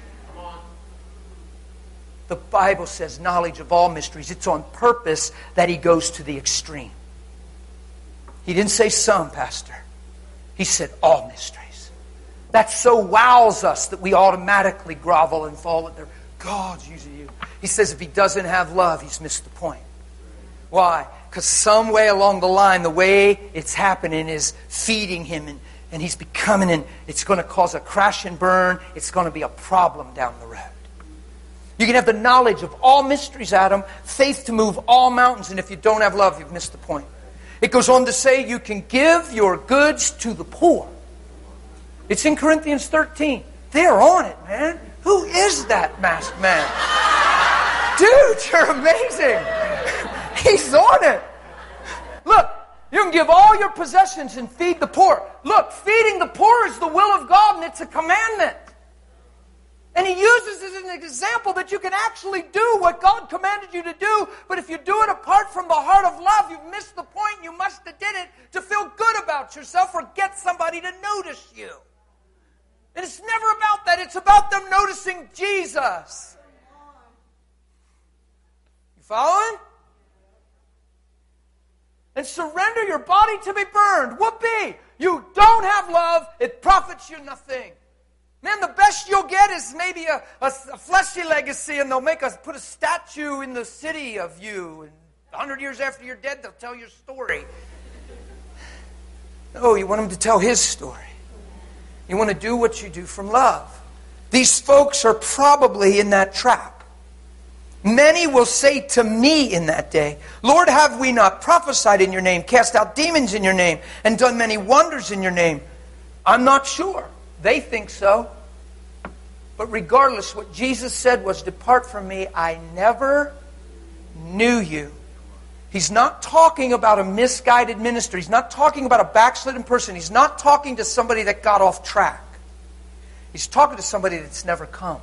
The Bible says knowledge of all mysteries. It's on purpose that he goes to the extreme. He didn't say some, Pastor. He said all mysteries. That so wows us that we automatically grovel and fall at their God's using you. He says if he doesn't have love, he's missed the point. Why? Because some way along the line, the way it's happening is feeding him and he's becoming, and it's going to cause a crash and burn. It's going to be a problem down the road. You can have the knowledge of all mysteries, Adam, faith to move all mountains, and if you don't have love, you've missed the point. It goes on to say you can give your goods to the poor. It's in Corinthians 13. They're on it, man. Who is that masked man? Dude, you're amazing. He's on it. Look, you can give all your possessions and feed the poor. Look, feeding the poor is the will of God and it's a commandment. And he uses it as an example that you can actually do what God commanded you to do. But if you do it apart from the heart of love, you've missed the point. You must have did it to feel good about yourself or get somebody to notice you. And it's never about that. It's about them noticing Jesus. You following? And surrender your body to be burned. Whoopee! You don't have love. It profits you nothing. Man, the best you'll get is maybe a fleshy legacy, and they'll put a statue in the city of you. And 100 years after you're dead, they'll tell your story. No, you want them to tell His story. You want to do what you do from love. These folks are probably in that trap. Many will say to me in that day, Lord, have we not prophesied in your name, cast out demons in your name, and done many wonders in your name? I'm not sure. They think so. But regardless, what Jesus said was, depart from me, I never knew you. He's not talking about a misguided minister. He's not talking about a backslidden person. He's not talking to somebody that got off track. He's talking to somebody that's never come.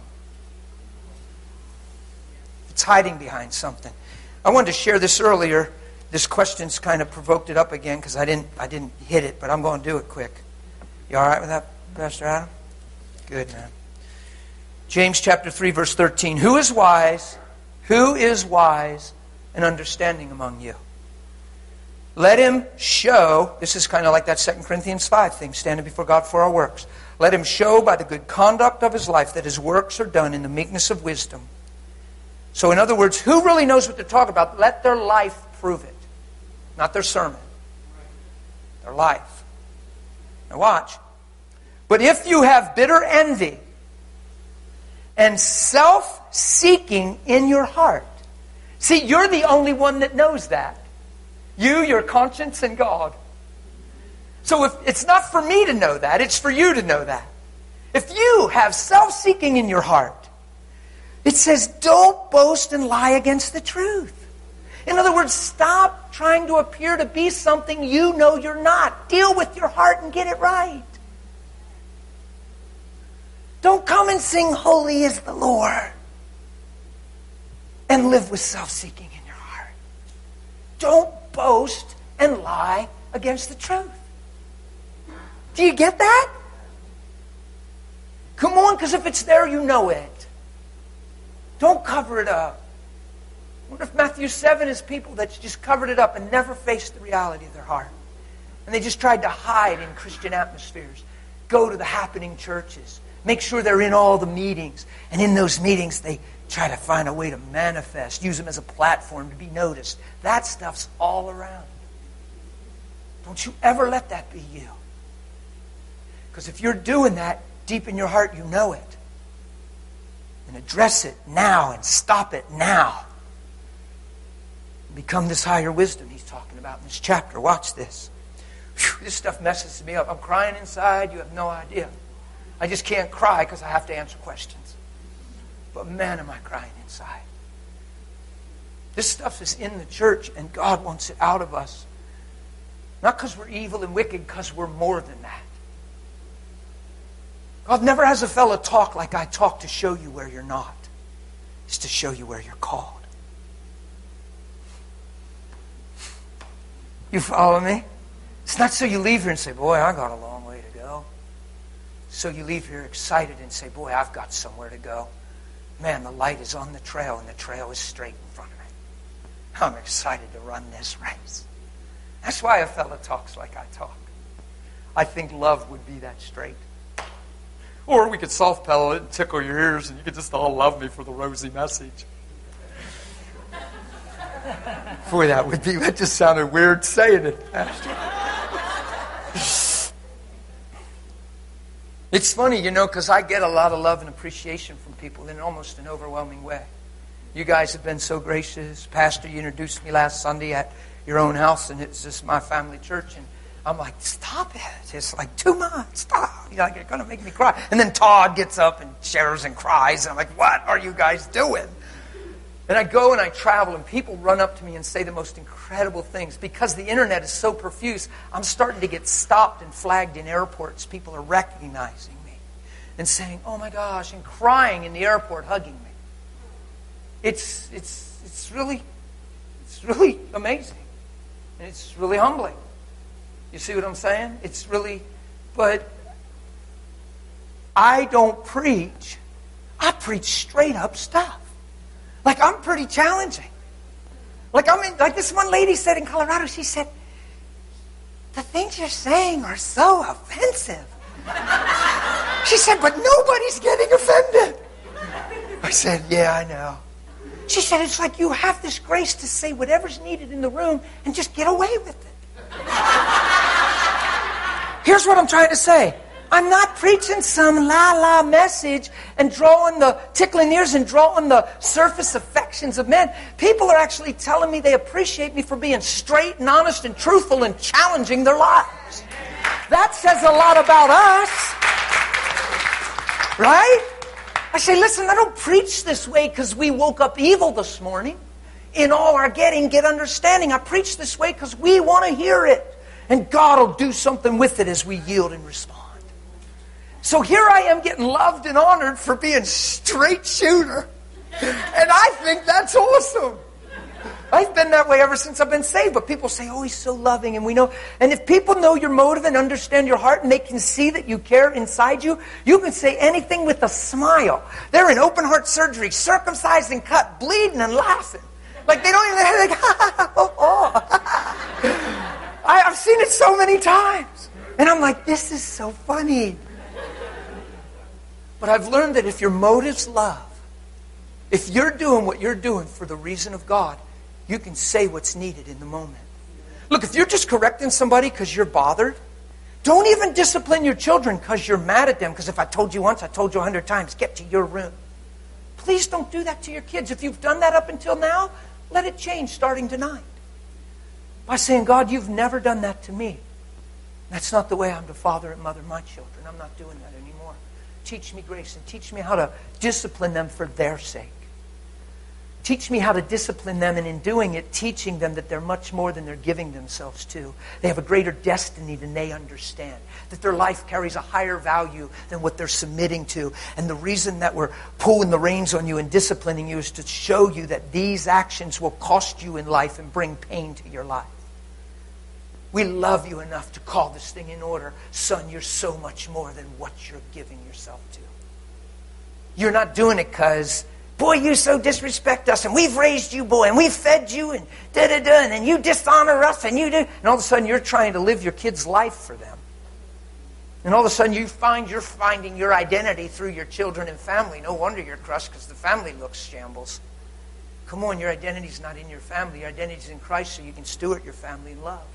It's hiding behind something. I wanted to share this earlier. This question's kind of provoked it up again because I didn't hit it, but I'm going to do it quick. You all right with that, Pastor Adam? Good, man. James chapter 3, verse 13. Who is wise? Who is wise and understanding among you? Let him show, this is kind of like that 2 Corinthians 5 thing, standing before God for our works. Let him show by the good conduct of his life that his works are done in the meekness of wisdom. So in other words, who really knows what they're talking about? Let their life prove it. Not their sermon. Their life. Now watch. But if you have bitter envy and self-seeking in your heart. See, you're the only one that knows that. You, your conscience, and God. So if it's not for me to know that, it's for you to know that. If you have self-seeking in your heart, it says, don't boast and lie against the truth. In other words, stop trying to appear to be something you know you're not. Deal with your heart and get it right. Don't come and sing, holy is the Lord, and live with self-seeking in your heart. Don't boast and lie against the truth. Do you get that? Come on, because if it's there, you know it. Don't cover it up. I wonder if Matthew 7 is people that just covered it up and never faced the reality of their heart. And they just tried to hide in Christian atmospheres. Go to the happening churches. Make sure they're in all the meetings. And in those meetings, they try to find a way to manifest. Use them as a platform to be noticed. That stuff's all around. Don't you ever let that be you. Because if you're doing that, deep in your heart, you know it. And address it now and stop it now. Become this higher wisdom he's talking about in this chapter. Watch this. Whew, this stuff messes me up. I'm crying inside. You have no idea. I just can't cry because I have to answer questions. But man, am I crying inside. This stuff is in the church and God wants it out of us. Not because we're evil and wicked, because we're more than that. God never has a fellow talk like I talk to show you where you're not. It's to show you where you're called. You follow me? It's not so you leave here and say, boy, I got a long way to go. So you leave here excited and say, boy, I've got somewhere to go. Man, the light is on the trail and the trail is straight in front of me. I'm excited to run this race. That's why a fellow talks like I talk. I think love would be that straight. Or we could soft pedal it and tickle your ears and you could just all love me for the rosy message. Boy, that just sounded weird saying it, Pastor. It's funny, because I get a lot of love and appreciation from people in almost an overwhelming way. You guys have been so gracious. Pastor, you introduced me last Sunday at your own house, and it's just my family church, and I'm like, stop it. It's like too much. Stop. You're going to make me cry. And then Todd gets up and shares and cries, and I'm like, what are you guys doing? And I go and I travel, and people run up to me and say the most incredible things. Because the internet is so profuse, I'm starting to get stopped and flagged in airports. People are recognizing me and saying, oh my gosh, and crying in the airport, hugging me. It's really amazing. And it's really humbling. You see what I'm saying? It's really, but I don't preach. I preach straight up stuff. Like, I'm pretty challenging. Like this one lady said in Colorado, she said, the things you're saying are so offensive. She said, but nobody's getting offended. I said, yeah, I know. She said, it's like you have this grace to say whatever's needed in the room and just get away with it. Here's what I'm trying to say. I'm not preaching some la-la message and tickling ears and drawing the surface affections of men. People are actually telling me they appreciate me for being straight and honest and truthful and challenging their lives. That says a lot about us. Right? I say, listen, I don't preach this way because we woke up evil this morning. In all our getting, get understanding. I preach this way because we want to hear it. And God will do something with it as we yield and respond. So here I am getting loved and honored for being straight shooter. And I think that's awesome. I've been that way ever since I've been saved. But people say, oh, he's so loving. And we know. And if people know your motive and understand your heart and they can see that you care inside you, you can say anything with a smile. They're in open heart surgery, circumcised and cut, bleeding and laughing. Like they don't even, like, I've seen it so many times. And I'm like, this is so funny. But I've learned that if your motive's love, if you're doing what you're doing for the reason of God, you can say what's needed in the moment. Look, if you're just correcting somebody because you're bothered, don't even discipline your children because you're mad at them. Because if I told you once, I told you 100 times, get to your room. Please don't do that to your kids. If you've done that up until now, let it change starting tonight. By saying, God, you've never done that to me. That's not the way I'm to father and mother my children. I'm not doing that anymore. Teach me grace and teach me how to discipline them for their sake. Teach me how to discipline them, and in doing it, teaching them that they're much more than they're giving themselves to. They have a greater destiny than they understand. That their life carries a higher value than what they're submitting to. And the reason that we're pulling the reins on you and disciplining you is to show you that these actions will cost you in life and bring pain to your life. We love you enough to call this thing in order. Son, you're so much more than what you're giving yourself to. You're not doing it because, boy, you so disrespect us, and we've raised you, boy, and we've fed you, and da-da-da, and then you dishonor us, and you do. And all of a sudden, you're trying to live your kid's life for them. And all of a sudden, you're finding your identity through your children and family. No wonder you're crushed, because the family looks shambles. Come on, your identity's not in your family. Your identity's in Christ, so you can steward your family in love.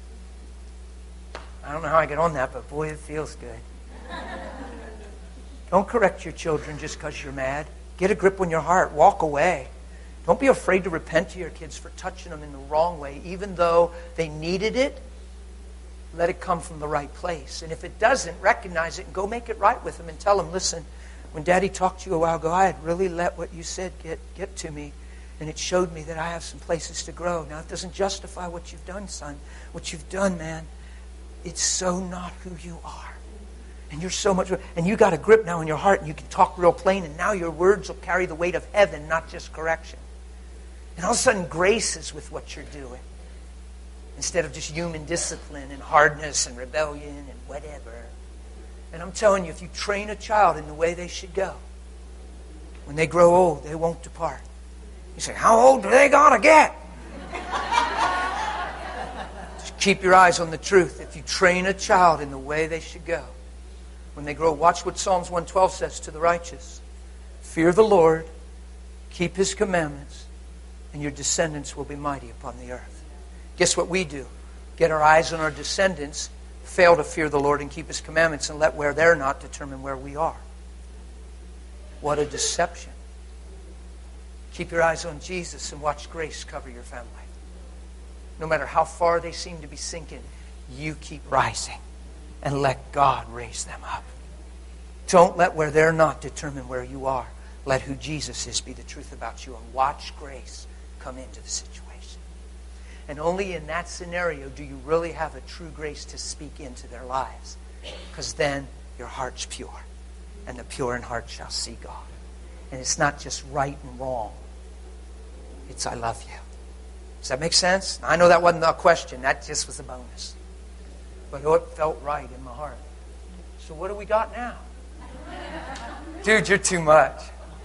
I don't know how I get on that, but boy, it feels good. Don't correct your children just because you're mad. Get a grip on your heart. Walk away. Don't be afraid to repent to your kids for touching them in the wrong way. Even though they needed it, let it come from the right place. And if it doesn't, recognize it and go make it right with them and tell them, listen, when Daddy talked to you a while ago, I had really let what you said get to me. And it showed me that I have some places to grow. Now, it doesn't justify what you've done, son. What you've done, man, it's so not who you are. And you're so much, and you got a grip now in your heart, and you can talk real plain, and now your words will carry the weight of heaven, not just correction. And all of a sudden, grace is with what you're doing. Instead of just human discipline and hardness and rebellion and whatever. And I'm telling you, if you train a child in the way they should go, when they grow old, they won't depart. You say, how old do they gotta get? Just keep your eyes on the truth. If you train a child in the way they should go, when they grow, watch what Psalms 112 says to the righteous. Fear the Lord, keep His commandments, and your descendants will be mighty upon the earth. Guess what we do? Get our eyes on our descendants, fail to fear the Lord and keep His commandments, and let where they're not determine where we are. What a deception. Keep your eyes on Jesus and watch grace cover your family. No matter how far they seem to be sinking, you keep rising. And let God raise them up. Don't let where they're not determine where you are. Let who Jesus is be the truth about you. And watch grace come into the situation. And only in that scenario do you really have a true grace to speak into their lives. Because then your heart's pure. And the pure in heart shall see God. And it's not just right and wrong. It's I love you. Does that make sense? I know that wasn't a question. That just was a bonus. But it felt right in my heart. So what do we got now? Dude, you're too much.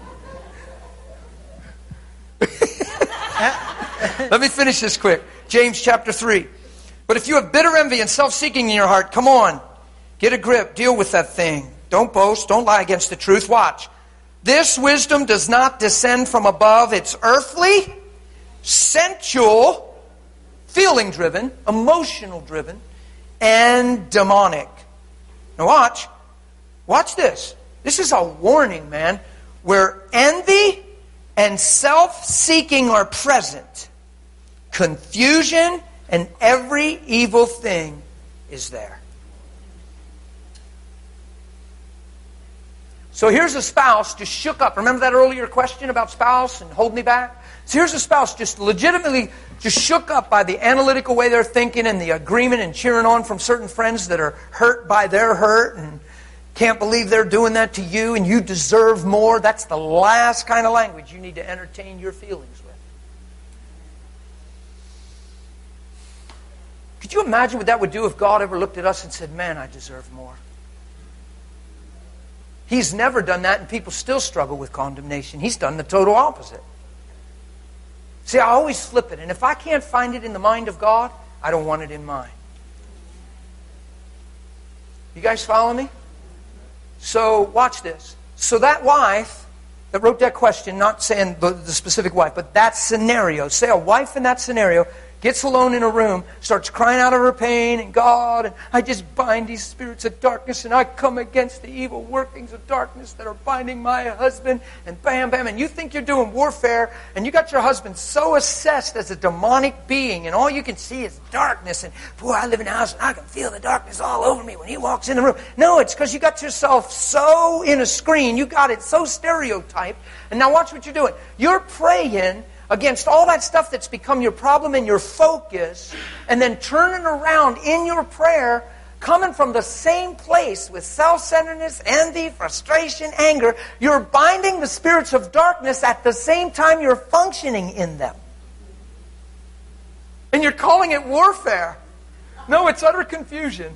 Let me finish this quick. James chapter 3. But if you have bitter envy and self-seeking in your heart, come on. Get a grip. Deal with that thing. Don't boast. Don't lie against the truth. Watch. This wisdom does not descend from above. It's earthly, sensual, feeling-driven, emotional-driven, and demonic. Now watch. Watch this. This is a warning, man. Where envy and self-seeking are present, confusion and every evil thing is there. So here's a spouse just shook up. Remember that earlier question about spouse and hold me back? So here's a spouse just legitimately just shook up by the analytical way they're thinking and the agreement and cheering on from certain friends that are hurt by their hurt and can't believe they're doing that to you and you deserve more. That's the last kind of language you need to entertain your feelings with. Could you imagine what that would do if God ever looked at us and said, man, I deserve more? He's never done that, and people still struggle with condemnation. He's done the total opposite. See, I always flip it, and if I can't find it in the mind of God, I don't want it in mine. You guys follow me? So, watch this. So that wife that wrote that question, not saying the specific wife, but that scenario, say a wife in that scenario gets alone in a room, starts crying out of her pain, and God, and I just bind these spirits of darkness, and I come against the evil workings of darkness that are binding my husband, and bam, bam, and you think you're doing warfare, and you got your husband so assessed as a demonic being, and all you can see is darkness, and boy, I live in a house, and I can feel the darkness all over me when he walks in the room. No, it's because you got yourself so in a screen, you got it so stereotyped, and now watch what you're doing. You're praying against all that stuff that's become your problem and your focus, and then turning around in your prayer, coming from the same place with self-centeredness, envy, frustration, anger. You're binding the spirits of darkness at the same time you're functioning in them. And you're calling it warfare. No, it's utter confusion.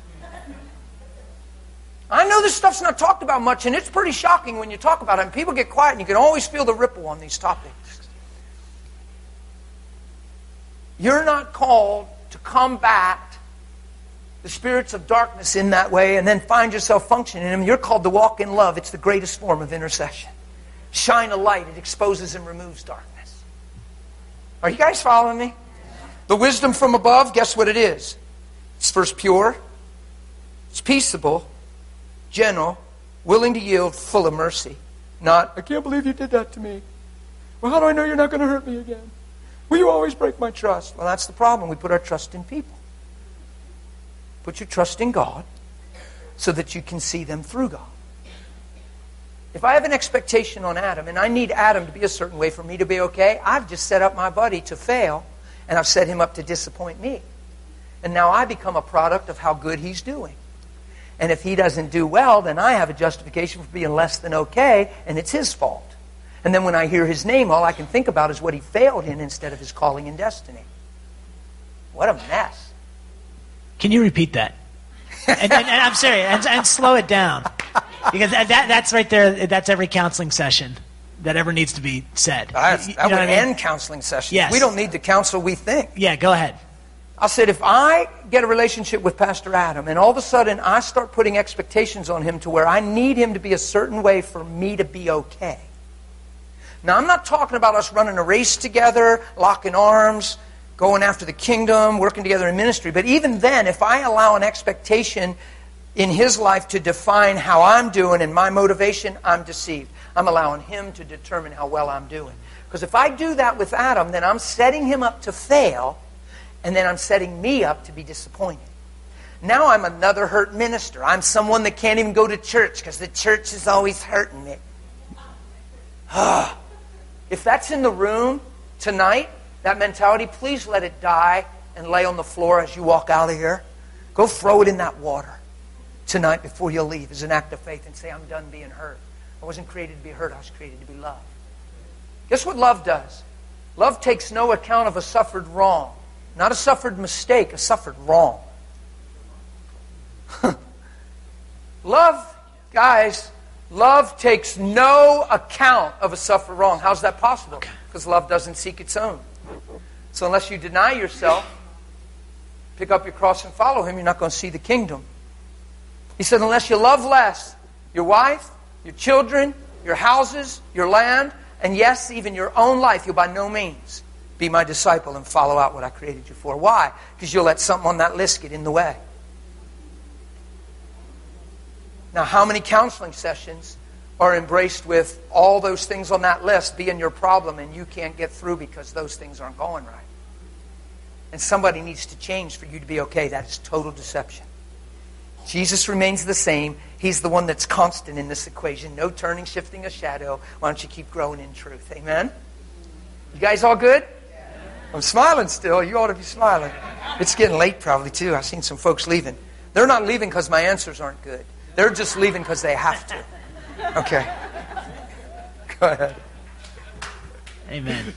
I know this stuff's not talked about much, and it's pretty shocking when you talk about it, and people get quiet, and you can always feel the ripple on these topics. You're not called to combat the spirits of darkness in that way and then find yourself functioning in them. You're called to walk in love. It's the greatest form of intercession. Shine a light. It exposes and removes darkness. Are you guys following me? The wisdom from above, guess what it is? It's first pure. It's peaceable, gentle, willing to yield, full of mercy. Not, I can't believe you did that to me. Well, how do I know you're not going to hurt me again? Will you always break my trust? Well, that's the problem. We put our trust in people. Put your trust in God so that you can see them through God. If I have an expectation on Adam, and I need Adam to be a certain way for me to be okay, I've just set up my buddy to fail, and I've set him up to disappoint me. And now I become a product of how good he's doing. And if he doesn't do well, then I have a justification for being less than okay, and it's his fault. And then when I hear his name, all I can think about is what he failed in instead of his calling and destiny. What a mess. Can you repeat that? and I'm serious, and slow it down. Because that's right there, that's every counseling session that ever needs to be said. That would end counseling sessions. Yes. We don't need to counsel, we think. Yeah, go ahead. I said, if I get a relationship with Pastor Adam, and all of a sudden I start putting expectations on him to where I need him to be a certain way for me to be okay. Now, I'm not talking about us running a race together, locking arms, going after the kingdom, working together in ministry. But even then, if I allow an expectation in his life to define how I'm doing and my motivation, I'm deceived. I'm allowing him to determine how well I'm doing. Because if I do that with Adam, then I'm setting him up to fail, and then I'm setting me up to be disappointed. Now I'm another hurt minister. I'm someone that can't even go to church because the church is always hurting me. If that's in the room tonight, that mentality, please let it die and lay on the floor as you walk out of here. Go throw it in that water tonight before you leave as an act of faith and say, I'm done being hurt. I wasn't created to be hurt. I was created to be loved. Guess what love does? Love takes no account of a suffered wrong. Not a suffered mistake, a suffered wrong. Love, guys, love takes no account of a suffered wrong. How's that possible? Because love doesn't seek its own. So unless you deny yourself, pick up your cross and follow him, you're not going to see the kingdom. He said, unless you love less your wife, your children, your houses, your land, and yes, even your own life, you'll by no means be my disciple and follow out what I created you for. Why? Because you'll let something on that list get in the way. Now, how many counseling sessions are embraced with all those things on that list being your problem and you can't get through because those things aren't going right? And somebody needs to change for you to be okay. That is total deception. Jesus remains the same. He's the one that's constant in this equation. No turning, shifting a shadow. Why don't you keep growing in truth? Amen? You guys all good? I'm smiling still. You ought to be smiling. It's getting late probably too. I've seen some folks leaving. They're not leaving because my answers aren't good. They're just leaving because they have to. Okay. Go ahead. Amen.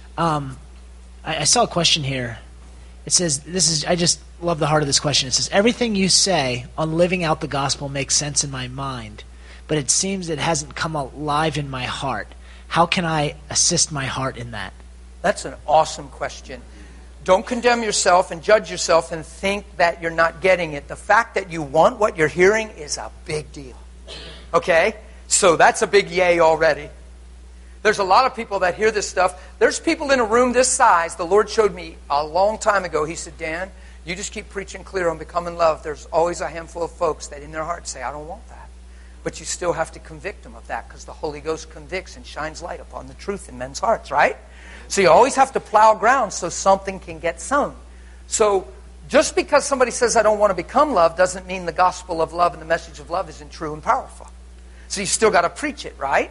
I saw a question here. It says, I just love the heart of this question. It says, everything you say on living out the gospel makes sense in my mind, but it seems it hasn't come alive in my heart. How can I assist my heart in that? That's an awesome question. Don't condemn yourself and judge yourself and think that you're not getting it. The fact that you want what you're hearing is a big deal. Okay? So that's a big yay already. There's a lot of people that hear this stuff. There's people in a room this size. The Lord showed me a long time ago. He said, Dan, you just keep preaching clear on becoming love. There's always a handful of folks that in their heart say, I don't want that. But you still have to convict them of that because the Holy Ghost convicts and shines light upon the truth in men's hearts, right? So you always have to plow ground so something can get sown. So just because somebody says, I don't want to become love, doesn't mean the gospel of love and the message of love isn't true and powerful. So you still got to preach it, right?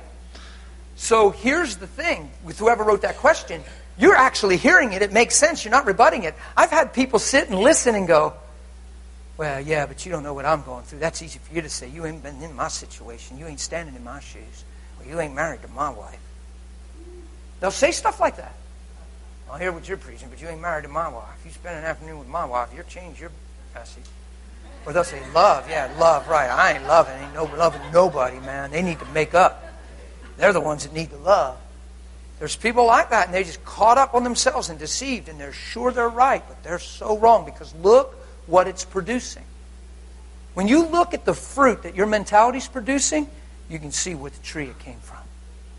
So here's the thing. With whoever wrote that question, you're actually hearing it. It makes sense. You're not rebutting it. I've had people sit and listen and go, well, yeah, but you don't know what I'm going through. That's easy for you to say. You ain't been in my situation. You ain't standing in my shoes. Or you ain't married to my wife. They'll say stuff like that. I'll hear what you're preaching, but you ain't married to my wife. You spend an afternoon with my wife, you'll change your message. Or they'll say, love, yeah, love, right. I ain't loving. Ain't no loving nobody, man. They need to make up. They're the ones that need to love. There's people like that, and they're just caught up on themselves and deceived, and they're sure they're right, but they're so wrong because look what it's producing. When you look at the fruit that your mentality's producing, you can see what the tree it came from.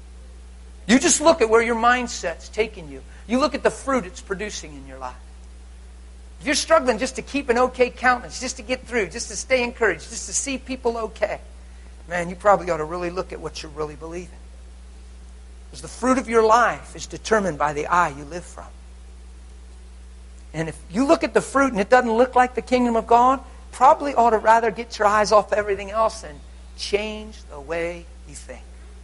You just look at where your mindset's taking you. You look at the fruit it's producing in your life. If you're struggling just to keep an okay countenance, just to get through, just to stay encouraged, just to see people okay, man, you probably ought to really look at what you're really believing. Because the fruit of your life is determined by the eye you live from. And if you look at the fruit and it doesn't look like the kingdom of God, probably ought to rather get your eyes off everything else and change the way you think.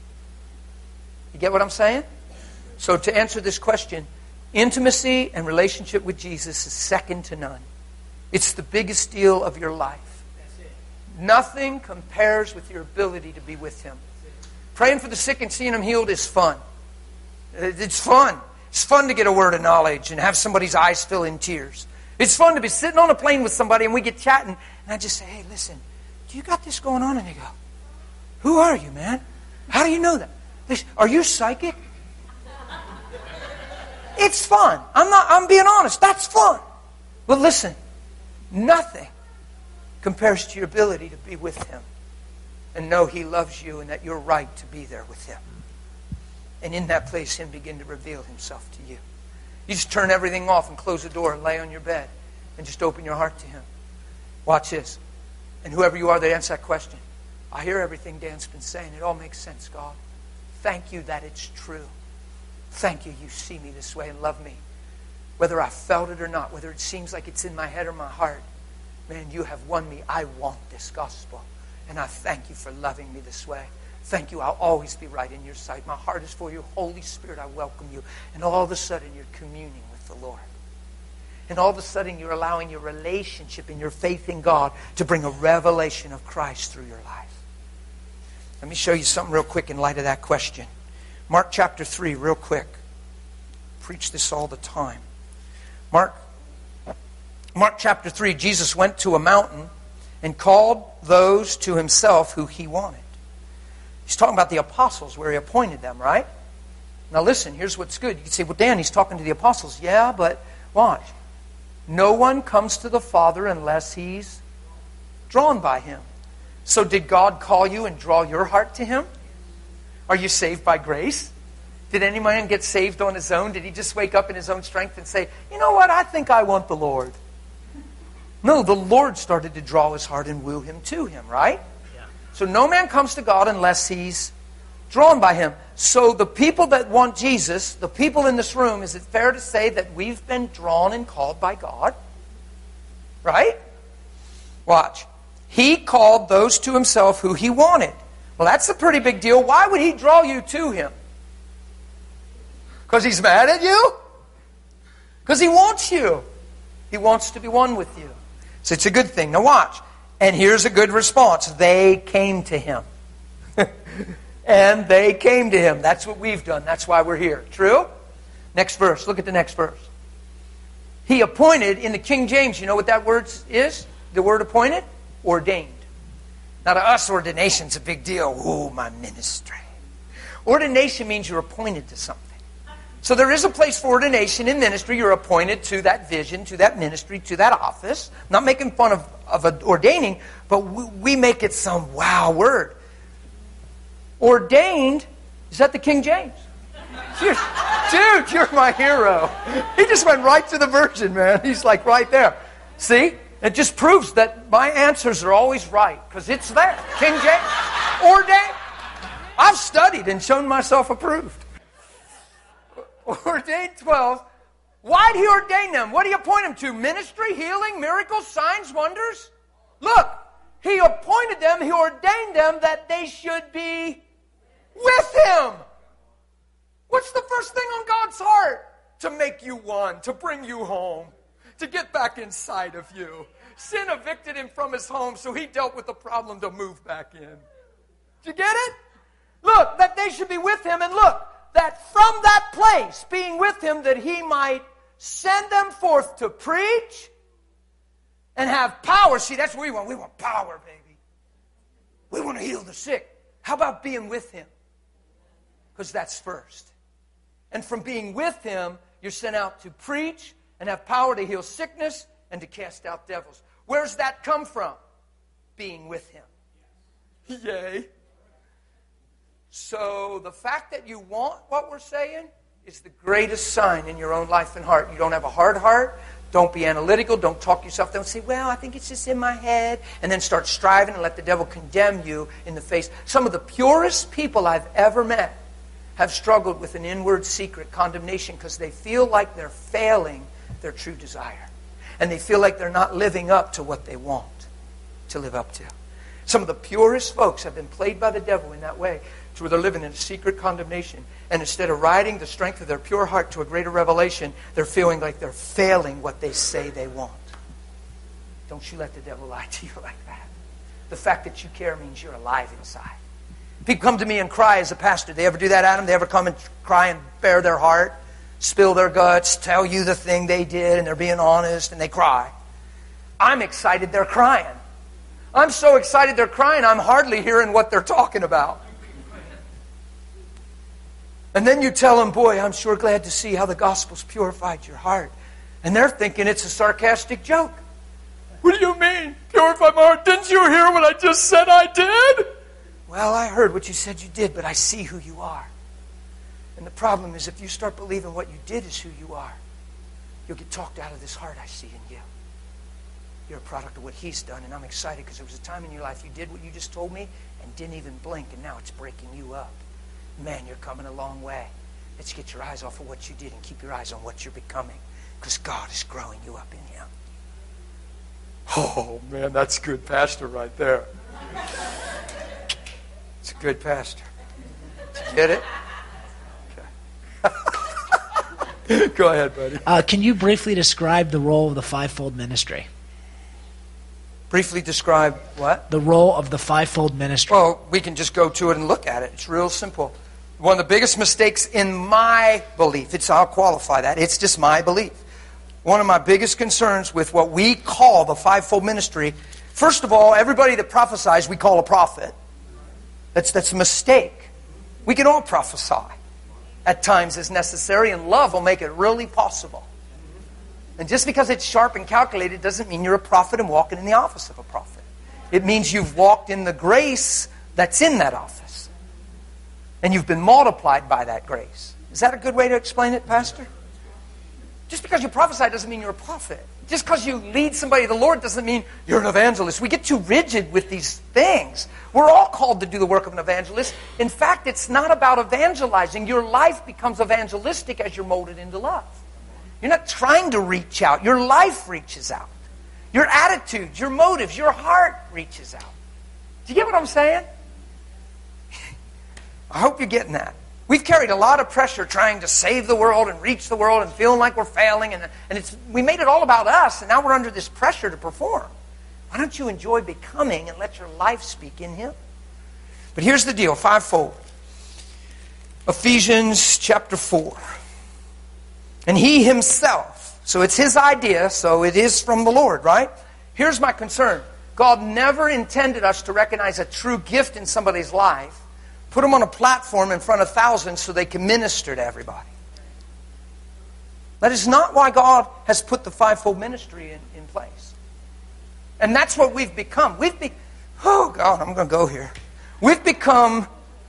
You get what I'm saying? So to answer this question, intimacy and relationship with Jesus is second to none. It's the biggest deal of your life. Nothing compares with your ability to be with Him. Praying for the sick and seeing them healed is fun. It's fun. It's fun to get a word of knowledge and have somebody's eyes fill in tears. It's fun to be sitting on a plane with somebody and we get chatting and I just say, hey, listen, do you got this going on? And they go, who are you, man? How do you know that? They say, are you psychic? It's fun. I'm being honest. That's fun. But listen, nothing compares to your ability to be with Him and know He loves you and that you're right to be there with Him. And in that place, Him begin to reveal Himself to you. You just turn everything off and close the door and lay on your bed and just open your heart to Him. Watch this. And whoever you are that answers that question, I hear everything Dan's been saying. It all makes sense, God. Thank you that it's true. Thank you see me this way and love me. Whether I felt it or not, whether it seems like it's in my head or my heart, man, you have won me. I want this gospel. And I thank you for loving me this way. Thank you. I'll always be right in your sight. My heart is for you. Holy Spirit, I welcome you. And all of a sudden, you're communing with the Lord. And all of a sudden, you're allowing your relationship and your faith in God to bring a revelation of Christ through your life. Let me show you something real quick in light of that question. Mark chapter 3, real quick. Preach this all the time. Mark chapter 3, Jesus went to a mountain and called those to Himself who He wanted. He's talking about the apostles where He appointed them, right? Now listen, here's what's good. You can say, well, Dan, He's talking to the apostles. Yeah, but watch. No one comes to the Father unless he's drawn by Him. So did God call you and draw your heart to Him? Are you saved by grace? Did any man get saved on his own? Did he just wake up in his own strength and say, you know what, I think I want the Lord? No, the Lord started to draw his heart and woo him to Him, right? Yeah. So no man comes to God unless he's drawn by Him. So the people that want Jesus, the people in this room, is it fair to say that we've been drawn and called by God? Right? Watch. He called those to himself who he wanted. Well, that's a pretty big deal. Why would he draw you to him? Because he's mad at you? Because he wants you. He wants to be one with you. So it's a good thing. Now watch. And here's a good response. They came to him. And they came to him. That's what we've done. That's why we're here. True? Next verse. Look at the next verse. He appointed, in the King James, you know what that word is? The word appointed? Ordained. Now to us, ordination's a big deal. Ooh, my ministry. Ordination means you're appointed to something. So there is a place for ordination in ministry. You're appointed to that vision, to that ministry, to that office. I'm not making fun of ordaining, but we make it some wow word. Ordained, is that the King James? Dude, you're my hero. He just went right to the Virgin, man. He's like right there. See? It just proves that my answers are always right, because it's there. King James. Ordained. I've studied and shown myself approved. Ordained 12. Why'd he ordain them? What did he appoint them to? Ministry, healing, miracles, signs, wonders? Look, he appointed them, he ordained them that they should be with him. What's the first thing on God's heart? To make you one, to bring you home, to get back inside of you. Sin evicted him from his home, so he dealt with the problem to move back in. Did you get it? Look, that they should be with him, and look, that from that place, being with him, that he might send them forth to preach and have power. See, that's what we want. We want power, baby. We want to heal the sick. How about being with him? Because that's first. And from being with him, you're sent out to preach and have power to heal sickness and to cast out devils. Where's that come from? Being with him. Yay. So the fact that you want what we're saying is the greatest sign in your own life and heart. You don't have a hard heart. Don't be analytical. Don't talk yourself down and say, well, I think it's just in my head. And then start striving and let the devil condemn you in the face. Some of the purest people I've ever met have struggled with an inward secret condemnation because they feel like they're failing their true desire. And they feel like they're not living up to what they want to live up to. Some of the purest folks have been played by the devil in that way, to where they're living in a secret condemnation. And instead of riding the strength of their pure heart to a greater revelation, they're feeling like they're failing what they say they want. Don't you let the devil lie to you like that. The fact that you care means you're alive inside. People come to me and cry as a pastor. They ever do that, Adam? They ever come and cry and bare their heart, spill their guts, tell you the thing they did, and they're being honest, and they cry? I'm excited they're crying. I'm so excited they're crying, I'm hardly hearing what they're talking about. And then you tell them, boy, I'm sure glad to see how the gospel's purified your heart. And they're thinking it's a sarcastic joke. What do you mean, purify my heart? Didn't you hear what I just said I did? Well, I heard what you said you did, but I see who you are. And the problem is, if you start believing what you did is who you are, you'll get talked out of this heart I see in you. You're a product of what he's done, and I'm excited because there was a time in your life you did what you just told me and didn't even blink, and now it's breaking you up. Man, you're coming a long way. Let's get your eyes off of what you did and keep your eyes on what you're becoming, because God is growing you up in him. Oh, man, that's good pastor right there. It's a good pastor. Did you get it? Okay. Go ahead, buddy. Can you briefly describe the role of the fivefold ministry? Briefly describe what? The role of the fivefold ministry. Well, we can just go to it and look at it. It's real simple. One of the biggest mistakes in my belief, I'll qualify that, it's just my belief. One of my biggest concerns with what we call the fivefold ministry, first of all, everybody that prophesies we call a prophet. That's a mistake. We can all prophesy at times as necessary, and love will make it really possible. And just because it's sharp and calculated doesn't mean you're a prophet and walking in the office of a prophet. It means you've walked in the grace that's in that office. And you've been multiplied by that grace. Is that a good way to explain it, Pastor? Just because you prophesy doesn't mean you're a prophet. Just because you lead somebody to the Lord doesn't mean you're an evangelist. We get too rigid with these things. We're all called to do the work of an evangelist. In fact, it's not about evangelizing. Your life becomes evangelistic as you're molded into love. You're not trying to reach out. Your life reaches out. Your attitudes, your motives, your heart reaches out. Do you get what I'm saying? I hope you're getting that. We've carried a lot of pressure trying to save the world and reach the world and feeling like we're failing. And we made it all about us, and now we're under this pressure to perform. Why don't you enjoy becoming and let your life speak in Him? But here's the deal, fivefold. Ephesians chapter 4. And He Himself, so it's His idea, so it is from the Lord, right? Here's my concern. God never intended us to recognize a true gift in somebody's life, put them on a platform in front of thousands so they can minister to everybody. That is not why God has put the fivefold ministry in place. And that's what we've become. Oh God, I'm going to go here. We've become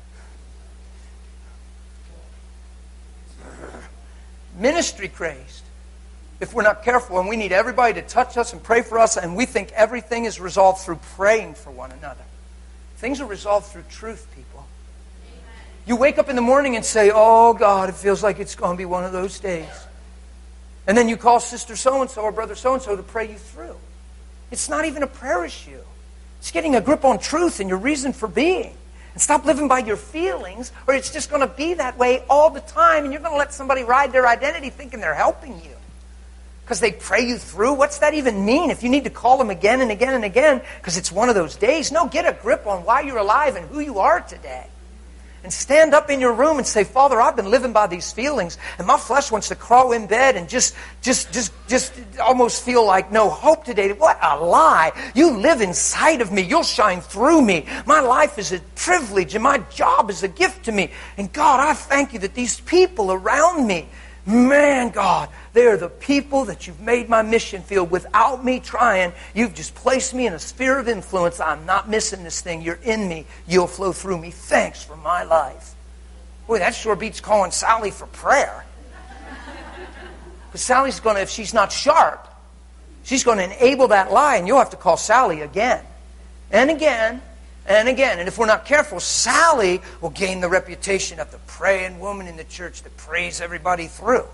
ministry crazed if we're not careful, and we need everybody to touch us and pray for us, and we think everything is resolved through praying for one another. Things are resolved through truth, people. You wake up in the morning and say, oh God, it feels like it's going to be one of those days. And then you call Sister so-and-so or Brother so-and-so to pray you through. It's not even a prayer issue. It's getting a grip on truth and your reason for being. And stop living by your feelings, or it's just going to be that way all the time, and you're going to let somebody ride their identity thinking they're helping you. Because they pray you through? What's that even mean? If you need to call them again and again and again because it's one of those days. No, get a grip on why you're alive and who you are today. And stand up in your room and say, Father, I've been living by these feelings, and my flesh wants to crawl in bed and just almost feel like no hope today. What a lie. You live inside of me. You'll shine through me. My life is a privilege, and my job is a gift to me. And God, I thank you that these people around me, man, God, they are the people that you've made my mission field without me trying. You've just placed me in a sphere of influence. I'm not missing this thing. You're in me. You'll flow through me. Thanks for my life. Boy, that sure beats calling Sally for prayer. Because Sally's going to, if she's not sharp, she's going to enable that lie, and you'll have to call Sally again and again and again. And if we're not careful, Sally will gain the reputation of the praying woman in the church that prays everybody through.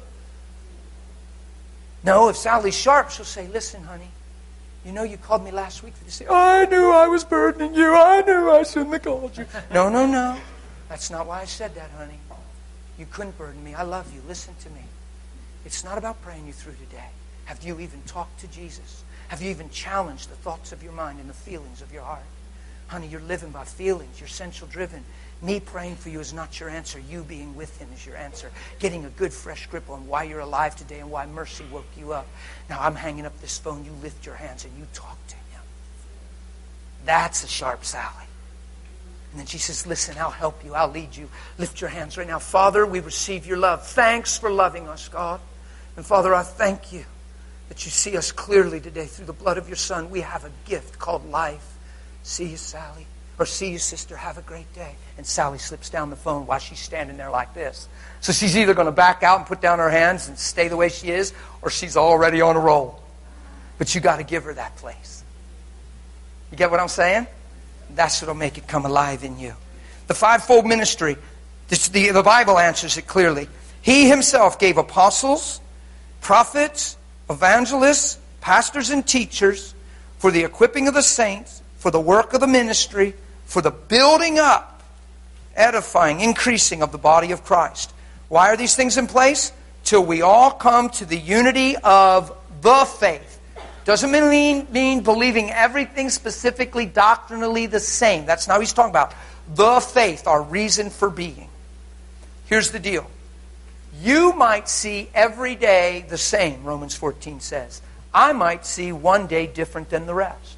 No, if Sally's sharp, she'll say, listen, honey, you know you called me last week for this. I knew I was burdening you. I knew I shouldn't have called you. No. That's not why I said that, honey. You couldn't burden me. I love you. Listen to me. It's not about praying you through today. Have you even talked to Jesus? Have you even challenged the thoughts of your mind and the feelings of your heart? Honey, you're living by feelings. You're sensual driven. Me praying for you is not your answer. You being with Him is your answer. Getting a good fresh grip on why you're alive today and why mercy woke you up. Now I'm hanging up this phone. You lift your hands and you talk to Him. That's a sharp Sally. And then she says, listen, I'll help you. I'll lead you. Lift your hands right now. Father, we receive your love. Thanks for loving us, God. And Father, I thank you that you see us clearly today through the blood of your Son. We have a gift called life. See you, Sally. Or see you, sister. Have a great day. And Sally slips down the phone while she's standing there like this. So she's either going to back out and put down her hands and stay the way she is, or she's already on a roll. But you got to give her that place. You get what I'm saying? That's what'll make it come alive in you. The fivefold ministry, the Bible answers it clearly. He Himself gave apostles, prophets, evangelists, pastors, and teachers for the equipping of the saints, for the work of the ministry, for the building up, edifying, increasing of the body of Christ. Why are these things in place? Till we all come to the unity of the faith. Doesn't mean believing everything specifically doctrinally the same. That's not what he's talking about. The faith, our reason for being. Here's the deal. You might see every day the same, Romans 14 says. I might see one day different than the rest.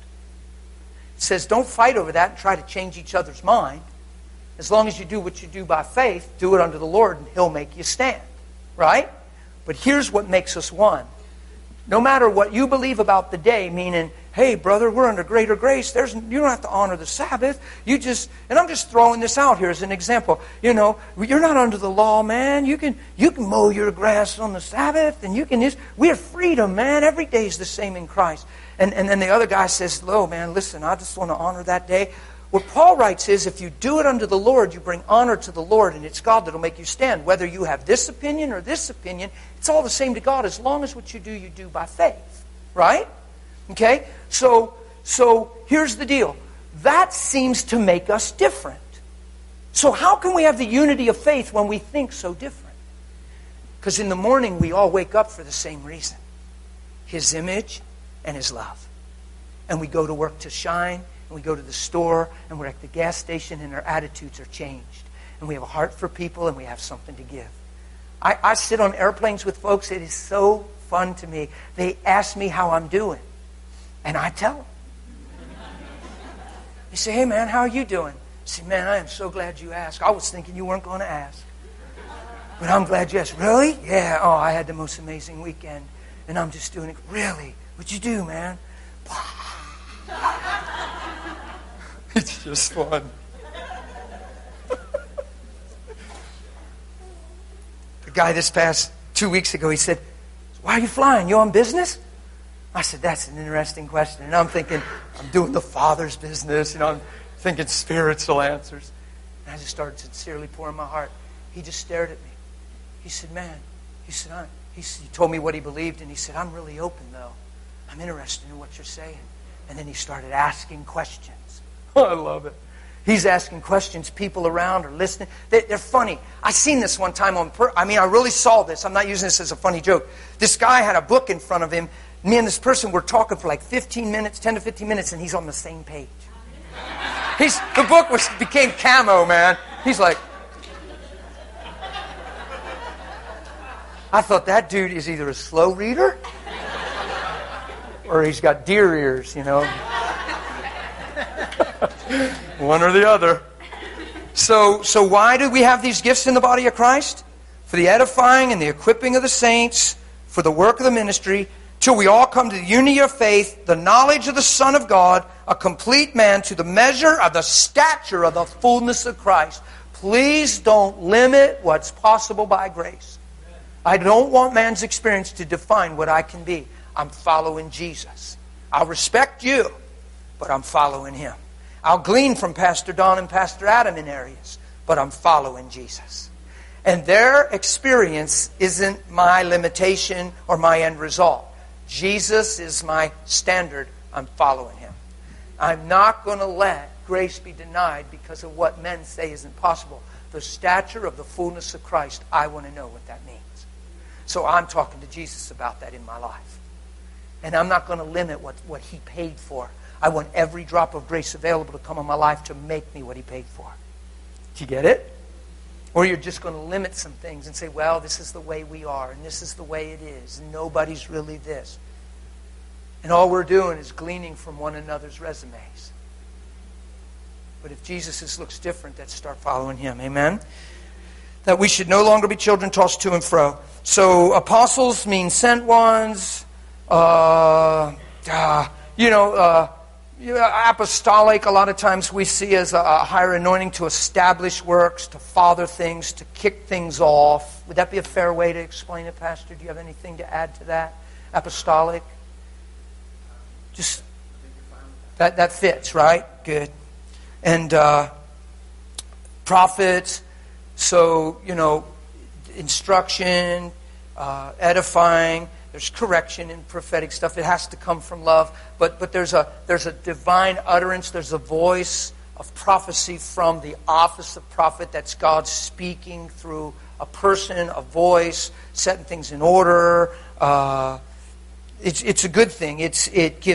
It says don't fight over that and try to change each other's mind. As long as you do what you do by faith, do it unto the Lord and He'll make you stand. Right? But here's what makes us one. No matter what you believe about the day, meaning, hey, brother, we're under greater grace. You don't have to honor the Sabbath. And I'm just throwing this out here as an example. You know, you're not under the law, man. You can mow your grass on the Sabbath, and we have freedom, man. Every day is the same in Christ. And then the other guy says, "Oh, man, listen, I just want to honor that day." What Paul writes is, if you do it unto the Lord, you bring honor to the Lord, and it's God that'll make you stand. Whether you have this opinion or this opinion, it's all the same to God as long as what you do by faith. Right? Okay? So here's the deal. That seems to make us different. So how can we have the unity of faith when we think so different? Because in the morning we all wake up for the same reason. His image and His love. And we go to work to shine, and we go to the store, and we're at the gas station, and our attitudes are changed. And we have a heart for people, and we have something to give. I sit on airplanes with folks. It is so fun to me. They ask me how I'm doing, and I tell them. They say, hey man, how are you doing? I say, man, I am so glad you asked. I was thinking you weren't going to ask. But I'm glad you asked. Really? Yeah. Oh, I had the most amazing weekend, and I'm just doing it. Really? What'd you do, man? It's just fun. The guy this past 2 weeks ago, he said, why are you flying? You on business? I said, that's an interesting question. And I'm thinking, I'm doing the Father's business. I'm thinking spiritual answers. And I just started sincerely pouring my heart. He just stared at me. He said, man, he told me what he believed, and he said, I'm really open, though. I'm interested in what you're saying. And then he started asking questions. Oh, I love it. He's asking questions. People around are listening. They're funny. I seen this one time I really saw this. I'm not using this as a funny joke. This guy had a book in front of him. Me and this person were talking for like 10 to 15 minutes, and he's on the same page. The book became camo, man. He's like, I thought that dude is either a slow reader or he's got deer ears, One or the other. So why do we have these gifts in the body of Christ? For the edifying and the equipping of the saints, for the work of the ministry, till we all come to the unity of faith, the knowledge of the Son of God, a complete man, to the measure of the stature of the fullness of Christ. Please don't limit what's possible by grace. I don't want man's experience to define what I can be. I'm following Jesus. I'll respect you, but I'm following Him. I'll glean from Pastor Don and Pastor Adam in areas, but I'm following Jesus. And their experience isn't my limitation or my end result. Jesus is my standard. I'm following Him. I'm not going to let grace be denied because of what men say isn't possible. The stature of the fullness of Christ, I want to know what that means. So I'm talking to Jesus about that in my life. And I'm not going to limit what He paid for. I want every drop of grace available to come in my life to make me what He paid for. Do you get it? Or you're just going to limit some things and say, well, this is the way we are, and this is the way it is, and nobody's really this. And all we're doing is gleaning from one another's resumes. But if Jesus looks different, let's start following Him. Amen? That we should no longer be children tossed to and fro. So apostles mean sent ones. Apostolic, a lot of times we see as a higher anointing to establish works, to father things, to kick things off. Would that be a fair way to explain it, Pastor? Do you have anything to add to that? Apostolic? Just that fits, right? Good. And prophets, so, instruction, edifying. There's correction in prophetic stuff. It has to come from love. But there's a divine utterance. There's a voice of prophecy from the office of prophet. That's God speaking through a person, a voice, setting things in order. It's a good thing. It gives